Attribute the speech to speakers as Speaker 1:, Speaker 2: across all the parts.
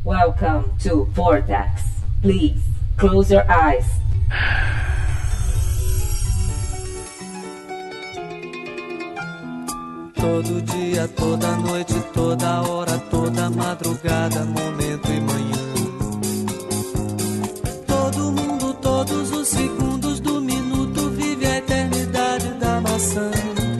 Speaker 1: Welcome to Vortex. Please, close your eyes.
Speaker 2: Todo dia, toda noite, toda hora, toda madrugada, momento e manhã. Todo mundo, todos os segundos do minuto, vive a eternidade da maçã.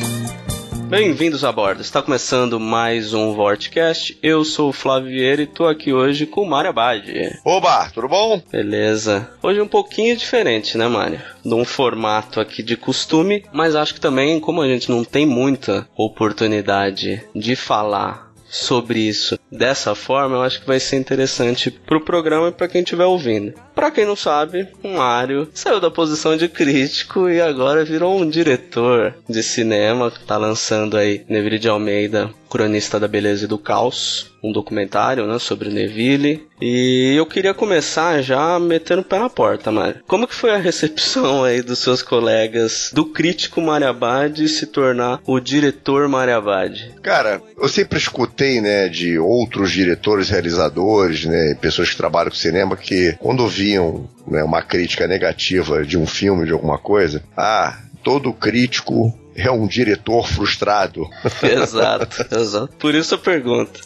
Speaker 3: Bem-vindos a bordo, está começando mais um Vortcast. Eu sou o Flávio Vieira e estou aqui hoje com o Mário Abad.
Speaker 4: Oba, tudo bom?
Speaker 3: Beleza. Hoje um pouquinho diferente, né, Mário? Num formato aqui de costume, mas acho que também, como a gente não tem muita oportunidade de falar sobre isso dessa forma, eu acho que vai ser interessante pro programa e pra quem estiver ouvindo. Pra quem não sabe, o Mário saiu da posição de crítico e agora virou um diretor de cinema, que tá lançando aí Neville de Almeida, Cronista da Beleza e do Caos, um documentário, né, sobre o Neville. E eu queria começar já metendo o pé na porta, Mário. Como que foi a recepção aí dos seus colegas do crítico Mário Abad se tornar o diretor Mário Abad?
Speaker 4: Cara, eu sempre escutei, né, de outros diretores, realizadores, né, pessoas que trabalham com cinema, que quando ouviam, né, uma crítica negativa de um filme, de alguma coisa, todo crítico é um diretor frustrado.
Speaker 3: Exato. Por isso a pergunta.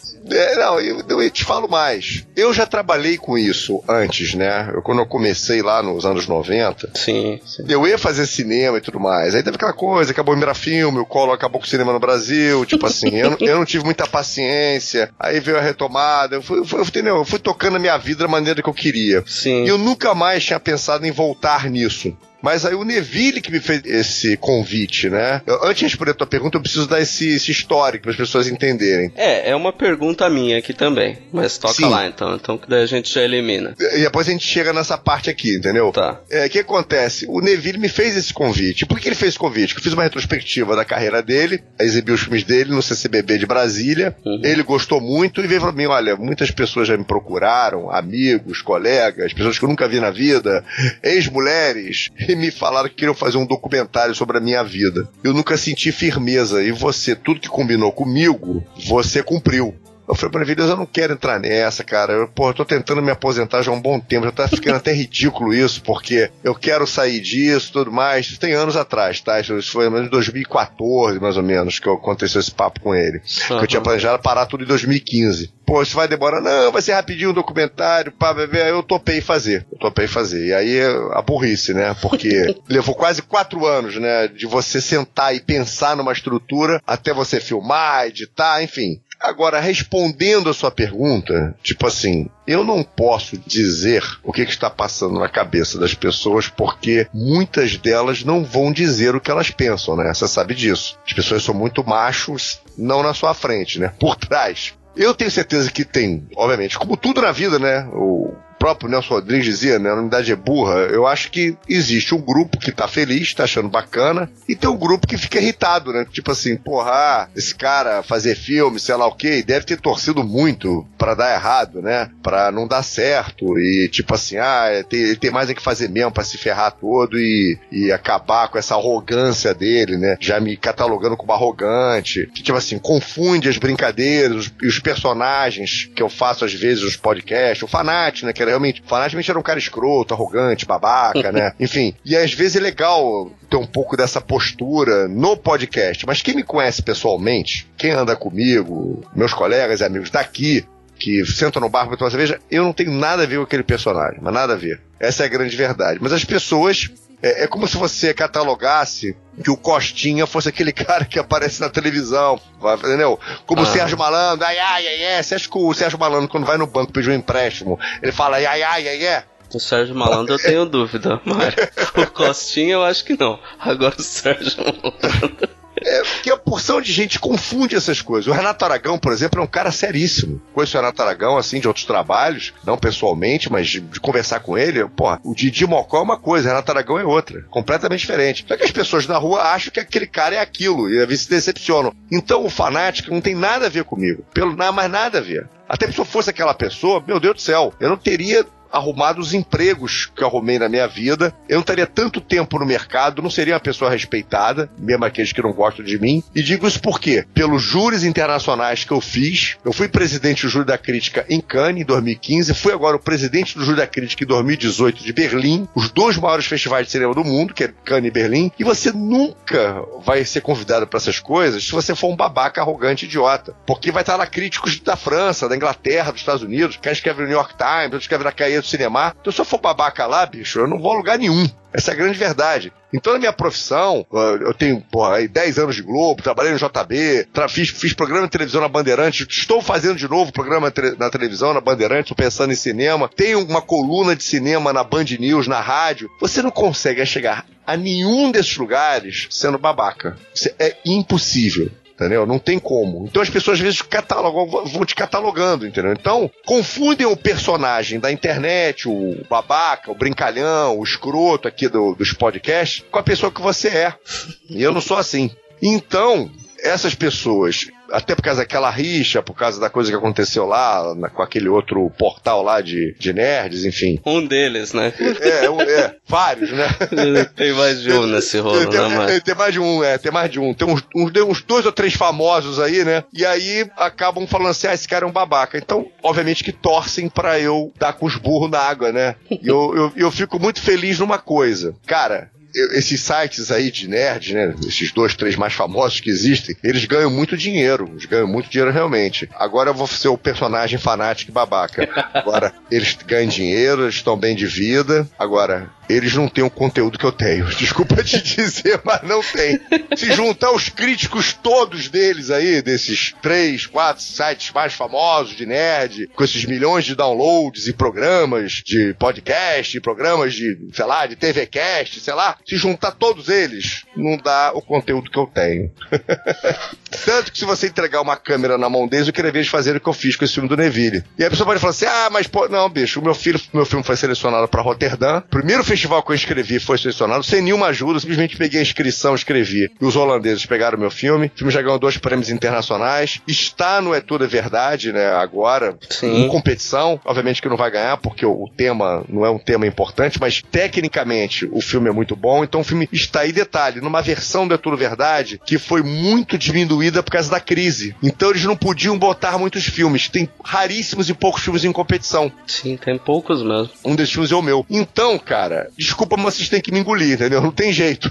Speaker 4: Eu te falo mais. Eu já trabalhei com isso antes, né? Quando eu comecei lá nos anos 90,
Speaker 3: sim.
Speaker 4: Eu ia fazer cinema e tudo mais. Aí teve aquela coisa, acabou o Mira Filme, o Collor acabou com o cinema no Brasil, tipo assim, eu não tive muita paciência. Aí veio a retomada, eu fui tocando a minha vida da maneira que eu queria.
Speaker 3: Sim.
Speaker 4: E eu nunca mais tinha pensado em voltar nisso. Mas aí o Neville que me fez esse convite, né? Antes de responder a tua pergunta, eu preciso dar esse histórico para as pessoas entenderem.
Speaker 3: É uma pergunta minha aqui também, mas toca
Speaker 4: Sim.
Speaker 3: lá então que daí a gente já elimina.
Speaker 4: E depois a gente chega nessa parte aqui, entendeu?
Speaker 3: Tá.
Speaker 4: O que acontece? O Neville me fez esse convite. Por que ele fez esse convite? Porque eu fiz uma retrospectiva da carreira dele, exibi os filmes dele no CCBB de Brasília, Ele gostou muito e veio pra mim, olha, muitas pessoas já me procuraram, amigos, colegas, pessoas que eu nunca vi na vida, ex-mulheres, e me falaram que queriam fazer um documentário sobre a minha vida. Eu nunca senti firmeza, e você, tudo que combinou comigo, você cumpriu. Eu falei, Neville, eu não quero entrar nessa, cara. Eu tô tentando me aposentar já há um bom tempo. Já tá ficando até ridículo isso, porque eu quero sair disso e tudo mais. Isso tem anos atrás, tá? Isso foi em 2014, mais ou menos, que aconteceu esse papo com ele. Que eu tinha planejado parar tudo em 2015. Isso vai demorar? Não, vai ser rapidinho um documentário, pá, bebê. Aí eu topei fazer. E aí a burrice, né? Porque levou quase 4 anos, né? De você sentar e pensar numa estrutura até você filmar, editar, enfim. Agora, respondendo a sua pergunta, tipo assim, eu não posso dizer o que está passando na cabeça das pessoas, porque muitas delas não vão dizer o que elas pensam, né? Você sabe disso. As pessoas são muito machos, não na sua frente, né? Por trás. Eu tenho certeza que tem, obviamente, como tudo na vida, né? O próprio Nelson Rodrigues dizia, né? A unidade é burra. Eu acho que existe um grupo que tá feliz, tá achando bacana, e tem um grupo que fica irritado, né? Tipo assim, esse cara fazer filme, sei lá o quê, deve ter torcido muito pra dar errado, né? Pra não dar certo, e tipo assim, tem mais é que fazer mesmo pra se ferrar todo e acabar com essa arrogância dele, né? Já me catalogando como arrogante, que tipo assim, confunde as brincadeiras e os personagens que eu faço às vezes nos podcasts, o Fanati, né? Que era realmente, fanaticamente era um cara escroto, arrogante, babaca, né? Enfim, e às vezes é legal ter um pouco dessa postura no podcast, mas quem me conhece pessoalmente, quem anda comigo, meus colegas e amigos daqui, que sentam no bar pra tomar cerveja, eu não tenho nada a ver com aquele personagem, mas nada a ver. Essa é a grande verdade. Mas as pessoas, é como se você catalogasse que o Costinha fosse aquele cara que aparece na televisão, entendeu? Como o Sérgio Malandro, você acha que o Sérgio Malandro, quando vai no banco pedir um empréstimo, ele fala
Speaker 3: O Sérgio Malandro eu tenho dúvida, Mário. O Costinha eu acho que não. Agora o Sérgio Malandro...
Speaker 4: Porque a porção de gente confunde essas coisas. O Renato Aragão, por exemplo, é um cara seríssimo. Conheço o Renato Aragão, assim, de outros trabalhos, não pessoalmente, mas de conversar com ele. O Didi Mocó é uma coisa, o Renato Aragão é outra, completamente diferente. Só que as pessoas na rua acham que aquele cara é aquilo e às vezes se decepcionam. Então o fanático não tem nada a ver comigo, mas nada a ver. Até se eu fosse aquela pessoa, meu Deus do céu, eu não teria arrumado os empregos que eu arrumei na minha vida, eu não estaria tanto tempo no mercado, não seria uma pessoa respeitada, mesmo aqueles que não gostam de mim. E digo isso por quê? Pelos júris internacionais que eu fiz, eu fui presidente do Júri da Crítica em Cannes, em 2015, fui agora o presidente do Júri da Crítica em 2018 de Berlim, os 2 maiores festivais de cinema do mundo, que é Cannes e Berlim, e você nunca vai ser convidado para essas coisas se você for um babaca arrogante idiota, porque vai estar lá críticos da França, da Inglaterra, dos Estados Unidos, que escrevem no New York Times, outros escrevem na Cahiers do Cinema. Então se eu for babaca lá, bicho, eu não vou a lugar nenhum. Essa é a grande verdade. Então, na minha profissão, eu tenho, aí 10 anos de Globo, trabalhei no JB, fiz programa de televisão na Bandeirantes, estou fazendo de novo programa na televisão, na Bandeirantes, estou pensando em cinema, tenho uma coluna de cinema na Band News, na rádio. Você não consegue chegar a nenhum desses lugares sendo babaca. Isso é impossível. Entendeu? Não tem como. Então as pessoas às vezes vão te catalogando, entendeu? Então, confundem o personagem da internet, o babaca, o brincalhão, o escroto aqui dos podcasts, com a pessoa que você é. E eu não sou assim. Então, essas pessoas, até por causa daquela rixa, por causa da coisa que aconteceu lá, com aquele outro portal lá de nerds, enfim.
Speaker 3: Um deles, né?
Speaker 4: Vários, né?
Speaker 3: Tem mais de um nesse rolo, né?
Speaker 4: Tem mais de um, tem mais de um. Tem uns 2 ou 3 famosos aí, né? E aí acabam falando assim, esse cara é um babaca. Então, obviamente que torcem pra eu dar com os burros na água, né? E eu fico muito feliz numa coisa. Cara, esses sites aí de nerd, né, esses 2, 3 mais famosos que existem, eles ganham muito dinheiro, realmente. Agora eu vou ser o personagem fanático e babaca. Agora, eles ganham dinheiro, eles estão bem de vida. Agora, eles não têm o conteúdo que eu tenho. Desculpa te dizer, mas não tem. Se juntar os críticos todos deles aí, desses 3, 4 sites mais famosos de nerd, com esses milhões de downloads e programas de podcast, programas de, sei lá, de TVcast, sei lá, se juntar todos eles, não dá o conteúdo que eu tenho. Tanto que se você entregar uma câmera na mão deles, eu queria ver eles fazerem o que eu fiz com esse filme do Neville. E aí a pessoa pode falar assim, mas pô, não, bicho, o meu filme foi selecionado pra Roterdã, primeiro festival que eu escrevi foi selecionado, sem nenhuma ajuda, simplesmente peguei a inscrição, escrevi. E os holandeses pegaram o meu filme. O filme já ganhou 2 prêmios internacionais. Está no É Tudo é Verdade, né, agora, em competição. Obviamente que não vai ganhar, porque o tema não é um tema importante, mas tecnicamente o filme é muito bom. Então o filme está aí, detalhe, numa versão do É Tudo Verdade que foi muito diminuída por causa da crise. Então eles não podiam botar muitos filmes. Tem raríssimos e poucos filmes em competição.
Speaker 3: Sim, tem poucos mesmo.
Speaker 4: Um desses filmes é o meu. Então, cara, desculpa, mas vocês têm que me engolir, entendeu? Não tem jeito.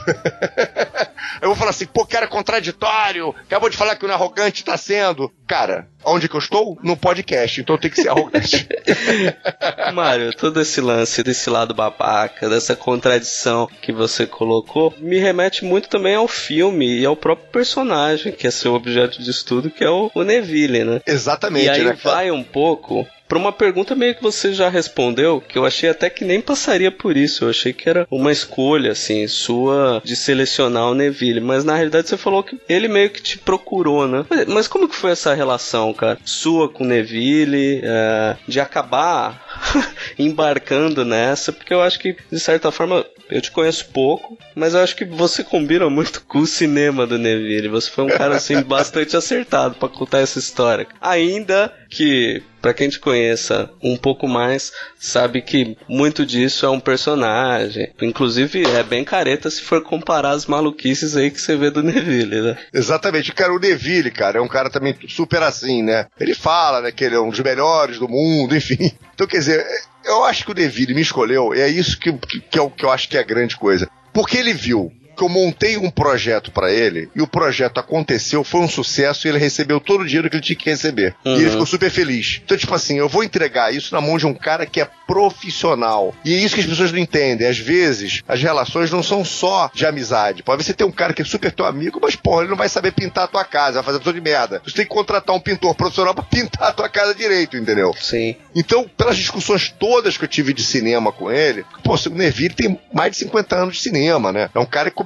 Speaker 4: Eu vou falar assim, pô, cara, contraditório, acabou de falar que o arrogante tá sendo. Cara, onde que eu estou? No podcast, então eu tenho que ser arrogante.
Speaker 3: Mário, todo esse lance desse lado babaca, dessa contradição que você colocou, me remete muito também ao filme e ao próprio personagem, que é seu objeto de estudo, que é o Neville, né?
Speaker 4: Exatamente.
Speaker 3: E aí,
Speaker 4: né,
Speaker 3: vai um pouco para uma pergunta meio que você já respondeu, que eu achei até que nem passaria por isso. Eu achei que era uma escolha, assim, sua de selecionar o Neville. Mas na realidade você falou que ele meio que te procurou, né? Mas como que foi essa relação, cara? Sua com o Neville, de acabar embarcando nessa? Porque eu acho que, de certa forma, eu te conheço pouco, mas eu acho que você combina muito com o cinema do Neville. Você foi um cara, assim, bastante acertado pra contar essa história. Ainda que, pra quem te conheça um pouco mais, sabe que muito disso é um personagem. Inclusive, é bem careta se for comparar as maluquices aí que você vê do Neville, né?
Speaker 4: Exatamente. Cara, o Neville, cara, é um cara também super assim, né? Ele fala, né, que ele é um dos melhores do mundo, enfim. Então, quer dizer, eu acho que o Neville me escolheu, e é isso que eu acho que é a grande coisa. Porque ele viu que eu montei um projeto pra ele, e o projeto aconteceu, foi um sucesso, e ele recebeu todo o dinheiro que ele tinha que receber. E ele ficou super feliz. Então, tipo assim, eu vou entregar isso na mão de um cara que é profissional. E é isso que as pessoas não entendem. Às vezes, as relações não são só de amizade. Pode ser ter um cara que é super teu amigo, mas, porra, ele não vai saber pintar a tua casa, vai fazer tudo de merda. Você tem que contratar um pintor profissional pra pintar a tua casa direito, entendeu?
Speaker 3: Sim.
Speaker 4: Então, pelas discussões todas que eu tive de cinema com ele, pô, o Neville tem mais de 50 anos de cinema, né? É um cara que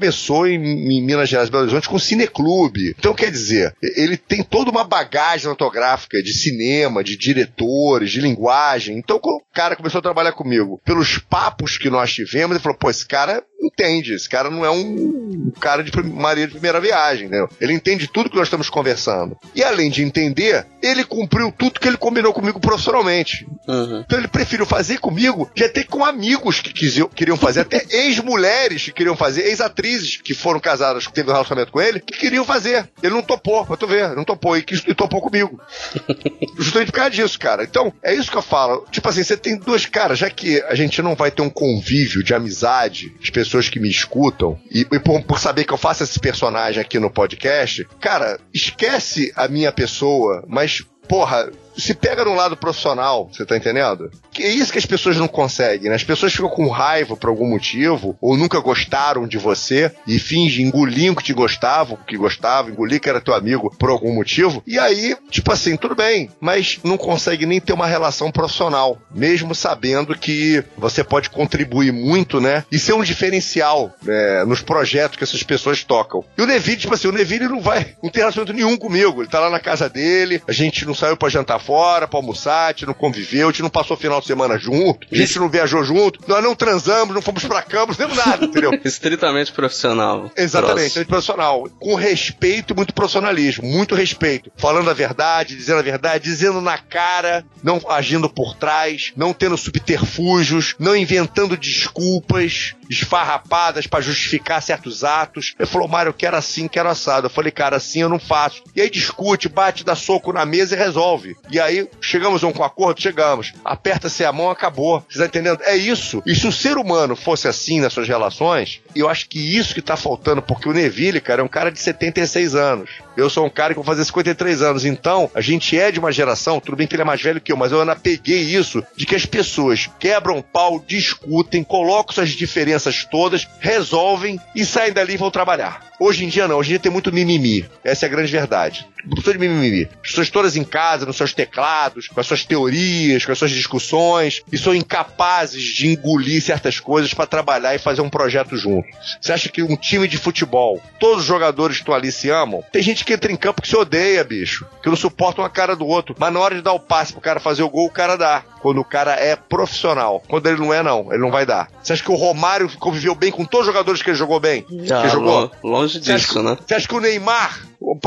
Speaker 4: começou em Minas Gerais, Belo Horizonte, com cineclube. Então, quer dizer, ele tem toda uma bagagem cinematográfica de cinema, de diretores, de linguagem. Então, quando o cara começou a trabalhar comigo, pelos papos que nós tivemos, ele falou, pô, esse cara entende, esse cara não é um cara de marinha de primeira viagem, entendeu? Ele entende tudo que nós estamos conversando. E além de entender, ele cumpriu tudo que ele combinou comigo profissionalmente. Então ele preferiu fazer comigo, já até com amigos que queriam fazer, até ex-mulheres que queriam fazer, ex-atrizes que foram casadas, que teve um relacionamento com ele, que queriam fazer. Ele não topou, pra tu ver, não topou, e topou comigo. Justamente por causa disso, cara. Então, é isso que eu falo. Tipo assim, você tem dois caras, já que a gente não vai ter um convívio de amizade, as pessoas que me escutam, e por saber que eu faço esse personagem aqui no podcast, cara, esquece a minha pessoa, mas, porra, se pega no lado profissional, você tá entendendo? Que é isso que as pessoas não conseguem, né? As pessoas ficam com raiva por algum motivo, ou nunca gostaram de você, e fingem, engoliam que te gostavam, engolir que era teu amigo por algum motivo, e aí, tipo assim, tudo bem, mas não consegue nem ter uma relação profissional, mesmo sabendo que você pode contribuir muito, né? E ser um diferencial, né, nos projetos que essas pessoas tocam. E o Neville, tipo assim, não tem relacionamento nenhum comigo, ele tá lá na casa dele, a gente não saiu pra jantar fora, pra almoçar, a gente não conviveu, a gente não passou o final de semana junto, a gente não viajou junto, nós não transamos, não fomos pra cama, não temos nada, entendeu?
Speaker 3: Estritamente profissional.
Speaker 4: Exatamente, profissional. Com respeito e muito profissionalismo, muito respeito. Falando a verdade, dizendo na cara, não agindo por trás, não tendo subterfúgios, não inventando desculpas esfarrapadas pra justificar certos atos. Ele falou, Mário, eu quero assim, quero assado. Eu falei, cara, assim eu não faço. E aí discute, bate, dá soco na mesa e resolve. E aí, chegamos a um acordo? Chegamos. Aperta-se a mão, acabou. Você tá entendendo? É isso. E se o ser humano fosse assim nas suas relações, eu acho que isso que tá faltando, porque o Neville, cara, é um cara de 76 anos. Eu sou um cara que vou fazer 53 anos. Então, a gente é de uma geração, tudo bem que ele é mais velho que eu, mas eu ainda peguei isso, de que as pessoas quebram pau, discutem, colocam suas diferenças todas, resolvem e saem dali e vão trabalhar. Hoje em dia não, hoje em dia tem muito mimimi. Essa é a grande verdade. Não precisa de mimimi. As pessoas todas em casa, nos seus teclados, com as suas teorias, com as suas discussões, e são incapazes de engolir certas coisas para trabalhar e fazer um projeto junto. Você acha que um time de futebol, todos os jogadores que estão ali se amam? Tem gente que entra em campo que se odeia, bicho, que não suportam a cara do outro, mas na hora de dar o passe pro cara fazer o gol, o cara dá. Quando o cara é profissional. Quando ele não é, não. Ele não vai dar. Você acha que o Romário conviveu bem com todos os jogadores que ele jogou bem? Que ele jogou?
Speaker 3: Longe disso, né?
Speaker 4: Você acha que o Neymar...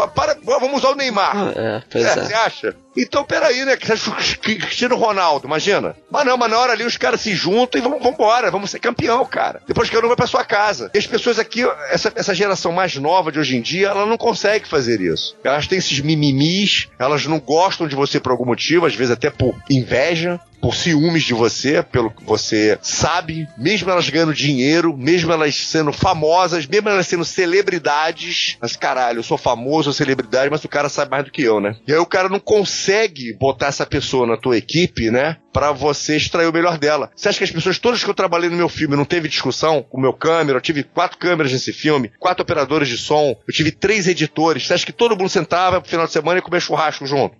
Speaker 4: vamos usar o Neymar. Você acha? Então, peraí, né? Cristiano Ronaldo, imagina. Mas não, mas na hora ali os caras se juntam e vamos embora, vamos ser campeão, cara. Depois que eu não vai pra sua casa. E as pessoas aqui, essa geração mais nova de hoje em dia, ela não consegue fazer isso. Elas têm esses mimimis, elas não gostam de você por algum motivo, às vezes até por inveja, por ciúmes de você, pelo que você sabe, mesmo elas ganhando dinheiro, mesmo elas sendo famosas, mesmo elas sendo celebridades. Mas caralho, eu sou famoso, sou celebridade, mas o cara sabe mais do que eu, né? E aí o cara não consegue botar essa pessoa na tua equipe, né? Pra você extrair o melhor dela. Você acha que as pessoas todas que eu trabalhei no meu filme não teve discussão com o meu câmera? Eu tive 4 câmeras nesse filme, 4 operadores de som, eu tive 3 editores. Você acha que todo mundo sentava pro final de semana e comia churrasco junto?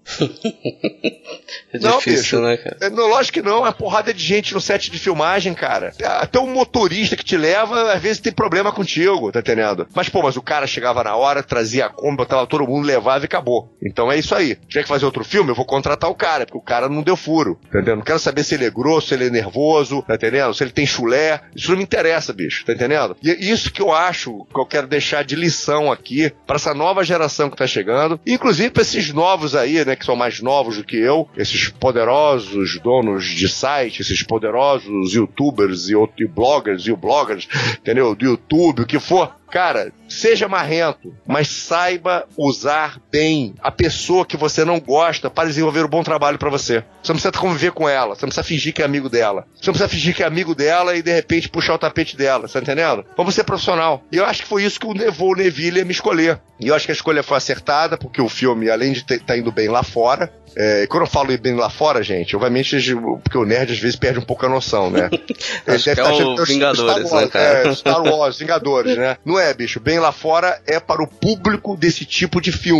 Speaker 3: É difícil,
Speaker 4: não,
Speaker 3: né, cara?
Speaker 4: Não, lógico que não. É uma porrada de gente no set de filmagem, cara. Até o motorista que te leva, às vezes tem problema contigo, tá entendendo? Mas o cara chegava na hora, trazia a Kombi, botava todo mundo, levava e acabou. Então é isso aí. Se tiver que fazer outro filme, eu vou contratar o cara, porque o cara não deu furo, entendeu? Não quero saber se ele é grosso, se ele é nervoso, tá entendendo? Se ele tem chulé. Isso não me interessa, bicho, tá entendendo? E é isso que eu acho que eu quero deixar de lição aqui pra essa nova geração que tá chegando, inclusive pra esses novos aí, né, que são mais novos do que eu, esses poderosos donos de site, esses poderosos youtubers e bloggers, entendeu? Do YouTube, o que for. Cara, seja marrento, mas saiba usar bem a pessoa que você não gosta para desenvolver um bom trabalho para você. Você não precisa conviver com ela, você não precisa fingir que é amigo dela. Você não precisa fingir que é amigo dela e de repente puxar o tapete dela, tá entendendo? Vamos ser profissional. E eu acho que foi isso que o Neville ia me escolher. E eu acho que a escolha foi acertada, porque o filme, além de estar indo bem lá fora, quando eu falo ir bem lá fora, gente, obviamente, porque o nerd às vezes perde um pouco a noção, né?
Speaker 3: Acho que é o Vingadores, né, cara?
Speaker 4: Star Wars, Vingadores, né? Não é, bicho, bem lá fora é para o público desse tipo de filme.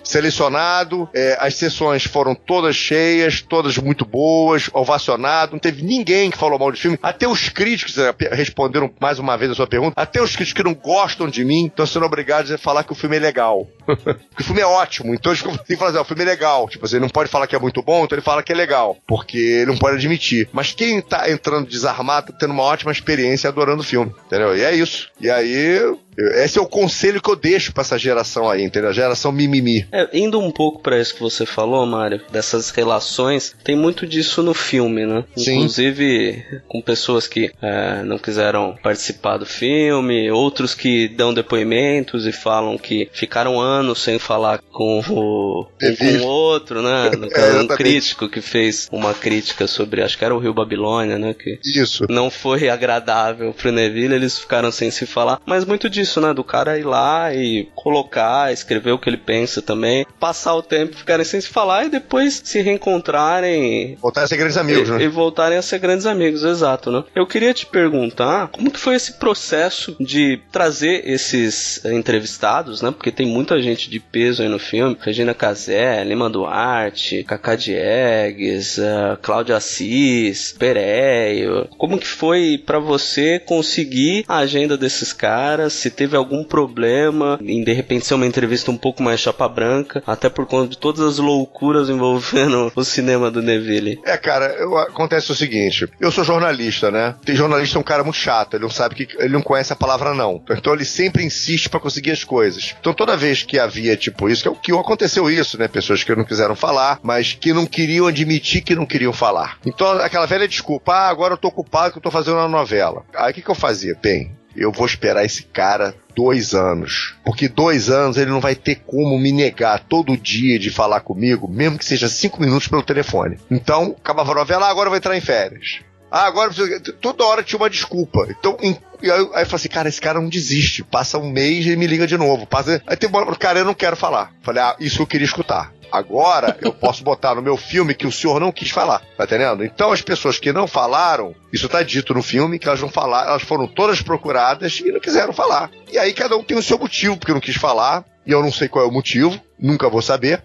Speaker 4: selecionado, as sessões foram todas cheias, todas muito boas, ovacionado, não teve ninguém que falou mal do filme, até os críticos responderam mais uma vez a sua pergunta, até os críticos que não gostam de mim estão sendo obrigados a falar que o filme é legal. Porque o filme é ótimo, então eles ficam falando, o filme é legal, tipo assim, ele não pode falar que é muito bom, então ele fala que é legal, porque ele não pode admitir. Mas quem tá entrando desarmado tá tendo uma ótima experiência adorando o filme, entendeu? E é isso. E aí, esse é o conselho que eu deixo pra essa geração aí, entendeu? A geração mimimi.
Speaker 3: Indo um pouco pra isso que você falou, Mário, dessas relações, tem muito disso no filme, né?
Speaker 4: Sim.
Speaker 3: Inclusive com pessoas que não quiseram participar do filme, outros que dão depoimentos e falam que ficaram anos sem falar com o outro, né? No caso, um crítico que fez uma crítica sobre, acho que era o Rio Babilônia, né? Que
Speaker 4: isso.
Speaker 3: Não foi agradável pro Neville, eles ficaram sem se falar, mas muito disso, né? Do cara ir lá e colocar, escrever o que ele pensa também, passar o tempo, ficarem sem se falar e depois se reencontrarem.
Speaker 4: Voltarem a ser grandes amigos, né?
Speaker 3: E voltarem a ser grandes amigos, exato, né? Eu queria te perguntar, como que foi esse processo de trazer esses entrevistados, né? Porque tem muita gente de peso aí no filme, Regina Casé, Lima Duarte, Cacá Diegues, Cláudia Assis, Pereio. Como que foi pra você conseguir a agenda desses caras? Se teve algum problema em de repente ser uma entrevista um pouco mais chapa branca, até por conta de todas as loucuras envolvendo o cinema do Neville?
Speaker 4: Cara, acontece o seguinte, eu sou jornalista, né? Tem jornalista, é um cara muito chato, ele não sabe que ele não conhece a palavra não. Então ele sempre insiste pra conseguir as coisas. Então toda vez que havia tipo isso, que aconteceu isso, né? Pessoas que não quiseram falar, mas que não queriam admitir que não queriam falar. Então aquela velha desculpa, agora eu tô ocupado que eu tô fazendo uma novela. Aí o que eu fazia? Bem, eu vou esperar esse cara 2 anos. Porque 2 anos ele não vai ter como me negar todo dia de falar comigo, mesmo que seja 5 minutos pelo telefone. Então, acabava a novela, agora eu vou entrar em férias. Agora toda hora tinha uma desculpa. Então, aí eu falei assim, cara, esse cara não desiste. Passa um mês e ele me liga de novo. Aí tem uma hora, cara, eu não quero falar. Falei, isso eu queria escutar. Agora eu posso botar no meu filme que o senhor não quis falar, tá entendendo? Então as pessoas que não falaram, isso tá dito no filme, que elas não falaram, elas foram todas procuradas e não quiseram falar. E aí cada um tem o seu motivo porque não quis falar, e eu não sei qual é o motivo, nunca vou saber,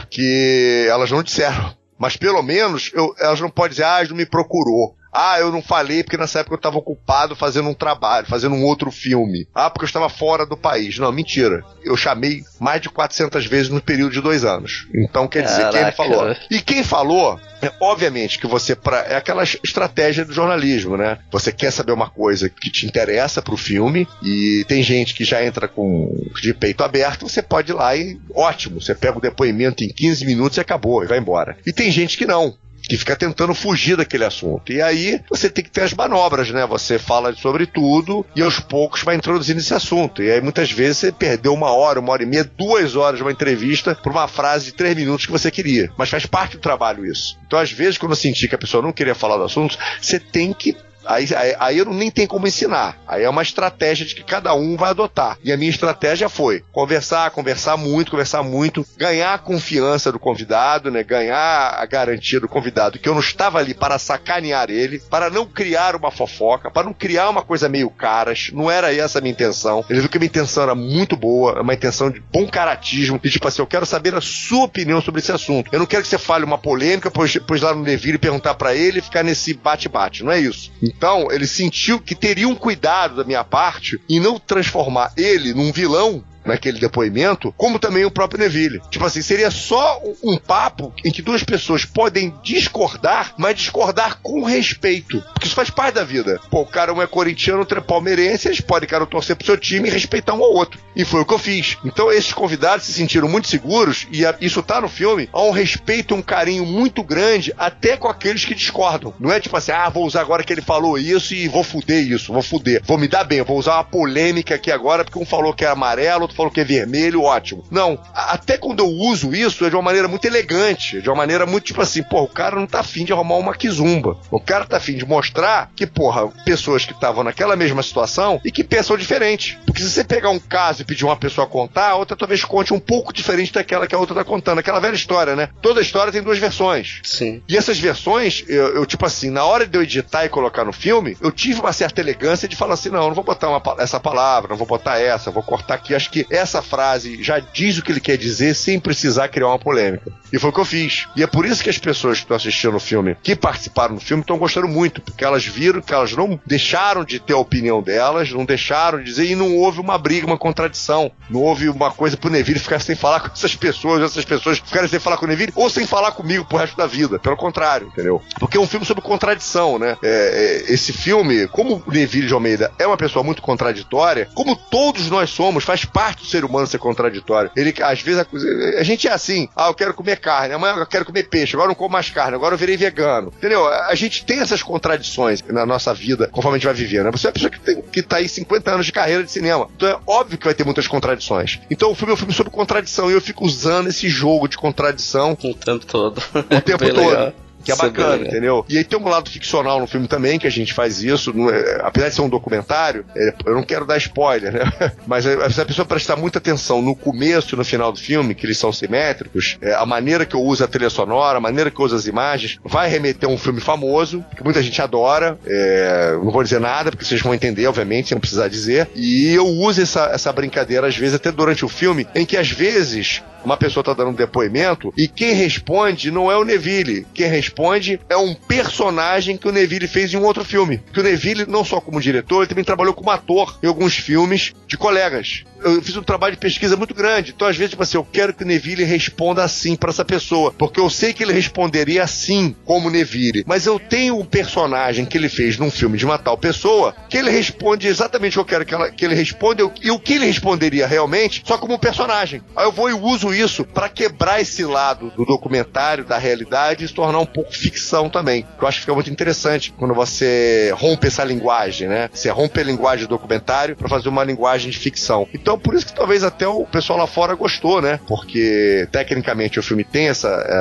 Speaker 4: porque elas não disseram. Mas pelo menos elas não podem dizer, não me procurou. Eu não falei porque nessa época eu estava ocupado fazendo um trabalho, fazendo um outro filme. Porque eu estava fora do país. Não, mentira. Eu chamei mais de 400 vezes no período de 2 anos. Então quer dizer, quem ele falou? E quem falou, obviamente que você... É aquela estratégia do jornalismo, né? Você quer saber uma coisa que te interessa pro filme e tem gente que já entra de peito aberto, você pode ir lá e... Ótimo, você pega o depoimento em 15 minutos e acabou, e vai embora. E tem gente que não, que fica tentando fugir daquele assunto. E aí você tem que ter as manobras, né? Você fala sobre tudo e aos poucos vai introduzindo esse assunto. E aí muitas vezes você perdeu 1 hora, 1 hora e meia, 2 horas de uma entrevista por uma frase de 3 minutos que você queria. Mas faz parte do trabalho isso. Então às vezes quando eu senti que a pessoa não queria falar do assunto, você tem que... Aí eu nem tenho como ensinar. Aí é uma estratégia de que cada um vai adotar. E a minha estratégia foi conversar muito, ganhar a confiança do convidado, né? Ganhar a garantia do convidado que eu não estava ali para sacanear ele, para não criar uma fofoca, para não criar uma coisa meio caras. Não era essa a minha intenção. Ele viu que a minha intenção era muito boa, uma intenção de bom caratismo, e tipo assim, eu quero saber a sua opinião sobre esse assunto. Eu não quero que você fale uma polêmica, pois lá no Neville perguntar para ele e ficar nesse bate-bate. Não é isso. Então, ele sentiu que teria um cuidado da minha parte em não transformar ele num vilão naquele depoimento, como também o próprio Neville. Tipo assim, seria só um papo em que 2 pessoas podem discordar, mas discordar com respeito. Porque isso faz parte da vida. O cara um é corintiano, outro é palmeirense, eles podem, cara, torcer pro seu time e respeitar um ao outro. E foi o que eu fiz. Então esses convidados se sentiram muito seguros, e isso tá no filme, há um respeito, um carinho muito grande, até com aqueles que discordam. Não é tipo assim, vou usar agora que ele falou isso e vou fuder isso, vou me dar bem, eu vou usar uma polêmica aqui agora, porque um falou que é amarelo, outro falou que é vermelho, ótimo. Não, até quando eu uso isso, é de uma maneira muito elegante, de uma maneira muito tipo assim, o cara não tá afim de arrumar uma quizumba. O cara tá afim de mostrar que, pessoas que estavam naquela mesma situação e que pensam diferente. Porque se você pegar um caso e pedir uma pessoa a contar, a outra talvez conte um pouco diferente daquela que a outra tá contando. Aquela velha história, né? Toda história tem 2 versões.
Speaker 3: Sim.
Speaker 4: E essas versões, eu tipo assim, na hora de eu editar e colocar no filme, eu tive uma certa elegância de falar assim, não vou botar essa palavra, não vou botar essa, vou cortar aqui, acho que que essa frase já diz o que ele quer dizer sem precisar criar uma polêmica. E foi o que eu fiz. E é por isso que as pessoas que estão assistindo o filme, que participaram do filme, estão gostando muito, porque elas viram que elas não deixaram de ter a opinião delas, não deixaram de dizer, e não houve uma briga, uma contradição. Não houve uma coisa pro Neville ficar sem falar com essas pessoas ficarem sem falar com o Neville, ou sem falar comigo pro resto da vida. Pelo contrário, entendeu? Porque é um filme sobre contradição, né? Esse filme, como o Neville de Almeida é uma pessoa muito contraditória, como todos nós somos, faz parte do ser humano ser contraditório. Ele, às vezes, a gente é assim, eu quero comer carne, amanhã eu quero comer peixe, agora eu não como mais carne, agora eu virei vegano. Entendeu? A gente tem essas contradições na nossa vida, conforme a gente vai vivendo, né? Você é uma pessoa que tá aí 50 anos de carreira de cinema. Então é óbvio que vai ter muitas contradições. Então o filme é um filme sobre contradição, e eu fico usando esse jogo de contradição
Speaker 3: o tempo todo.
Speaker 4: O tempo todo. Legal. Que é bacana,
Speaker 3: bem,
Speaker 4: entendeu? E aí tem um lado ficcional no filme também, que a gente faz isso, apesar de ser um documentário, eu não quero dar spoiler, né? Mas se a pessoa prestar muita atenção no começo e no final do filme, que eles são simétricos, a maneira que eu uso a trilha sonora, a maneira que eu uso as imagens, vai remeter a um filme famoso, que muita gente adora, não vou dizer nada, porque vocês vão entender, obviamente, sem precisar dizer, e eu uso essa brincadeira, às vezes, até durante o filme, em que, às vezes, uma pessoa tá dando um depoimento, e quem responde não é o Neville, quem responde é um personagem que o Neville fez em um outro filme. Que o Neville, não só como diretor, ele também trabalhou como ator em alguns filmes de colegas. Eu fiz um trabalho de pesquisa muito grande, então às vezes, tipo assim, eu quero que o Neville responda assim pra essa pessoa, porque eu sei que ele responderia assim como Neville, mas eu tenho um personagem que ele fez num filme de uma tal pessoa, que ele responde exatamente o que eu quero que ele responda, e o que ele responderia realmente, só como personagem. Aí eu vou e uso isso pra quebrar esse lado do documentário, da realidade, e se tornar um pouco ficção também, que eu acho que fica muito interessante quando você rompe essa linguagem, né? Você rompe a linguagem do documentário pra fazer uma linguagem de ficção. Então, por isso que talvez até o pessoal lá fora gostou, né? Porque, tecnicamente, o filme tem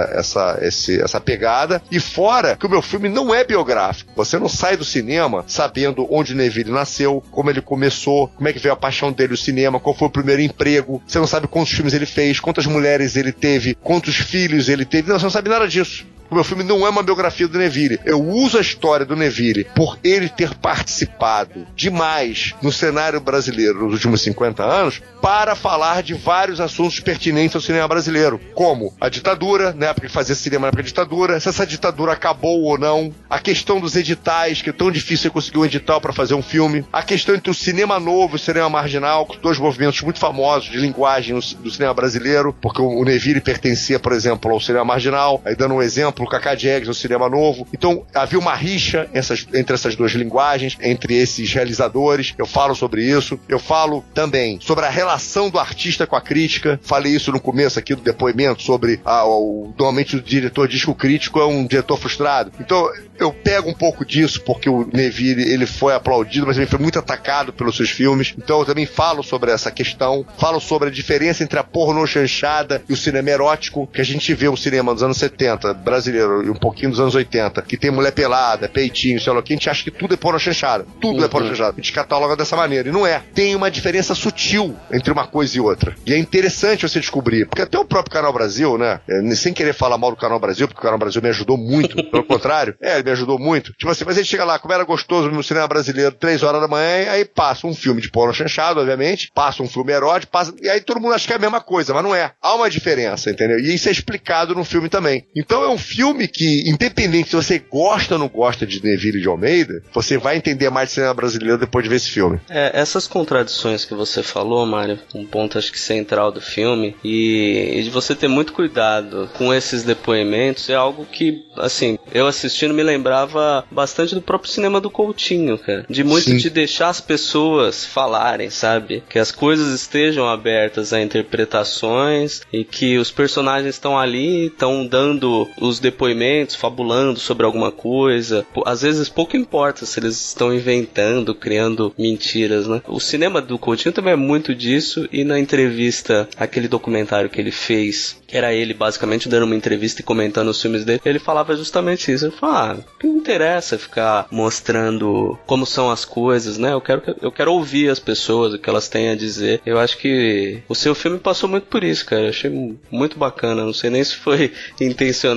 Speaker 4: essa pegada, e fora que o meu filme não é biográfico. Você não sai do cinema sabendo onde Neville nasceu, como ele começou, como é que veio a paixão dele no cinema, qual foi o primeiro emprego. Você não sabe quantos filmes ele fez, quantas mulheres ele teve, quantos filhos ele teve. Não, você não sabe nada disso. O meu filme não é uma biografia do Neville. Eu uso a história do Neville por ele ter participado demais no cenário brasileiro nos últimos 50 anos para falar de vários assuntos pertinentes ao cinema brasileiro, como a ditadura, na época de fazer cinema na época da ditadura, se essa ditadura acabou ou não, a questão dos editais, que é tão difícil você conseguir um edital para fazer um filme, a questão entre o cinema novo e o cinema marginal, com dois movimentos muito famosos de linguagem do cinema brasileiro, porque o Neville pertencia, por exemplo, ao cinema marginal, aí dando um exemplo, o Cacá Diegues no cinema novo. Então havia uma rixa entre essas duas linguagens, entre esses realizadores. Eu falo sobre isso. Eu falo também sobre a relação do artista com a crítica. Falei isso no começo aqui do depoimento sobre normalmente o diretor diz que o crítico é um diretor frustrado. Então eu pego um pouco disso, porque o Neville, ele foi aplaudido, mas ele foi muito atacado pelos seus filmes. Então eu também falo sobre essa questão. Falo sobre a diferença entre a pornô chanchada e o cinema erótico, que a gente vê o cinema dos anos 70 brasileiro e um pouquinho dos anos 80, que tem mulher pelada, peitinho, sei lá o que, a gente acha que tudo é pornô chanchada. Tudo é pornô chanchada. A gente cataloga dessa maneira. E não é. Tem uma diferença sutil entre uma coisa e outra. E é interessante você descobrir. Porque até o próprio Canal Brasil, né? Sem querer falar mal do Canal Brasil, porque o Canal Brasil me ajudou muito. Pelo contrário, ele me ajudou muito. Tipo assim, mas ele chega lá, como era gostoso no cinema brasileiro, 3 horas da manhã, aí passa um filme de pornô chanchado, obviamente, passa um filme erótico, e aí todo mundo acha que é a mesma coisa, mas não é. Há uma diferença, entendeu? E isso é explicado no filme também. Então é um filme que, independente se você gosta ou não gosta de Neville de Almeida, você vai entender mais de cinema brasileiro depois de ver esse filme.
Speaker 3: Essas contradições que você falou, Mário, um ponto acho que central do filme, e de você ter muito cuidado com esses depoimentos, é algo que, assim, eu assistindo me lembrava bastante do próprio cinema do Coutinho, cara. De muito
Speaker 4: Sim.
Speaker 3: de deixar as pessoas falarem, sabe? Que as coisas estejam abertas a interpretações e que os personagens estão ali, estão dando os depoimentos, fabulando sobre alguma coisa. Às vezes pouco importa se eles estão inventando, criando mentiras, né? O cinema do Coutinho também é muito disso, e na entrevista, aquele documentário que ele fez, que era ele basicamente dando uma entrevista e comentando os filmes dele, ele falava justamente isso. Ele falava, não interessa ficar mostrando como são as coisas, né? Eu quero ouvir as pessoas, o que elas têm a dizer. Eu acho que o seu filme passou muito por isso, cara. Eu achei muito bacana. Não sei nem se foi intencional, mas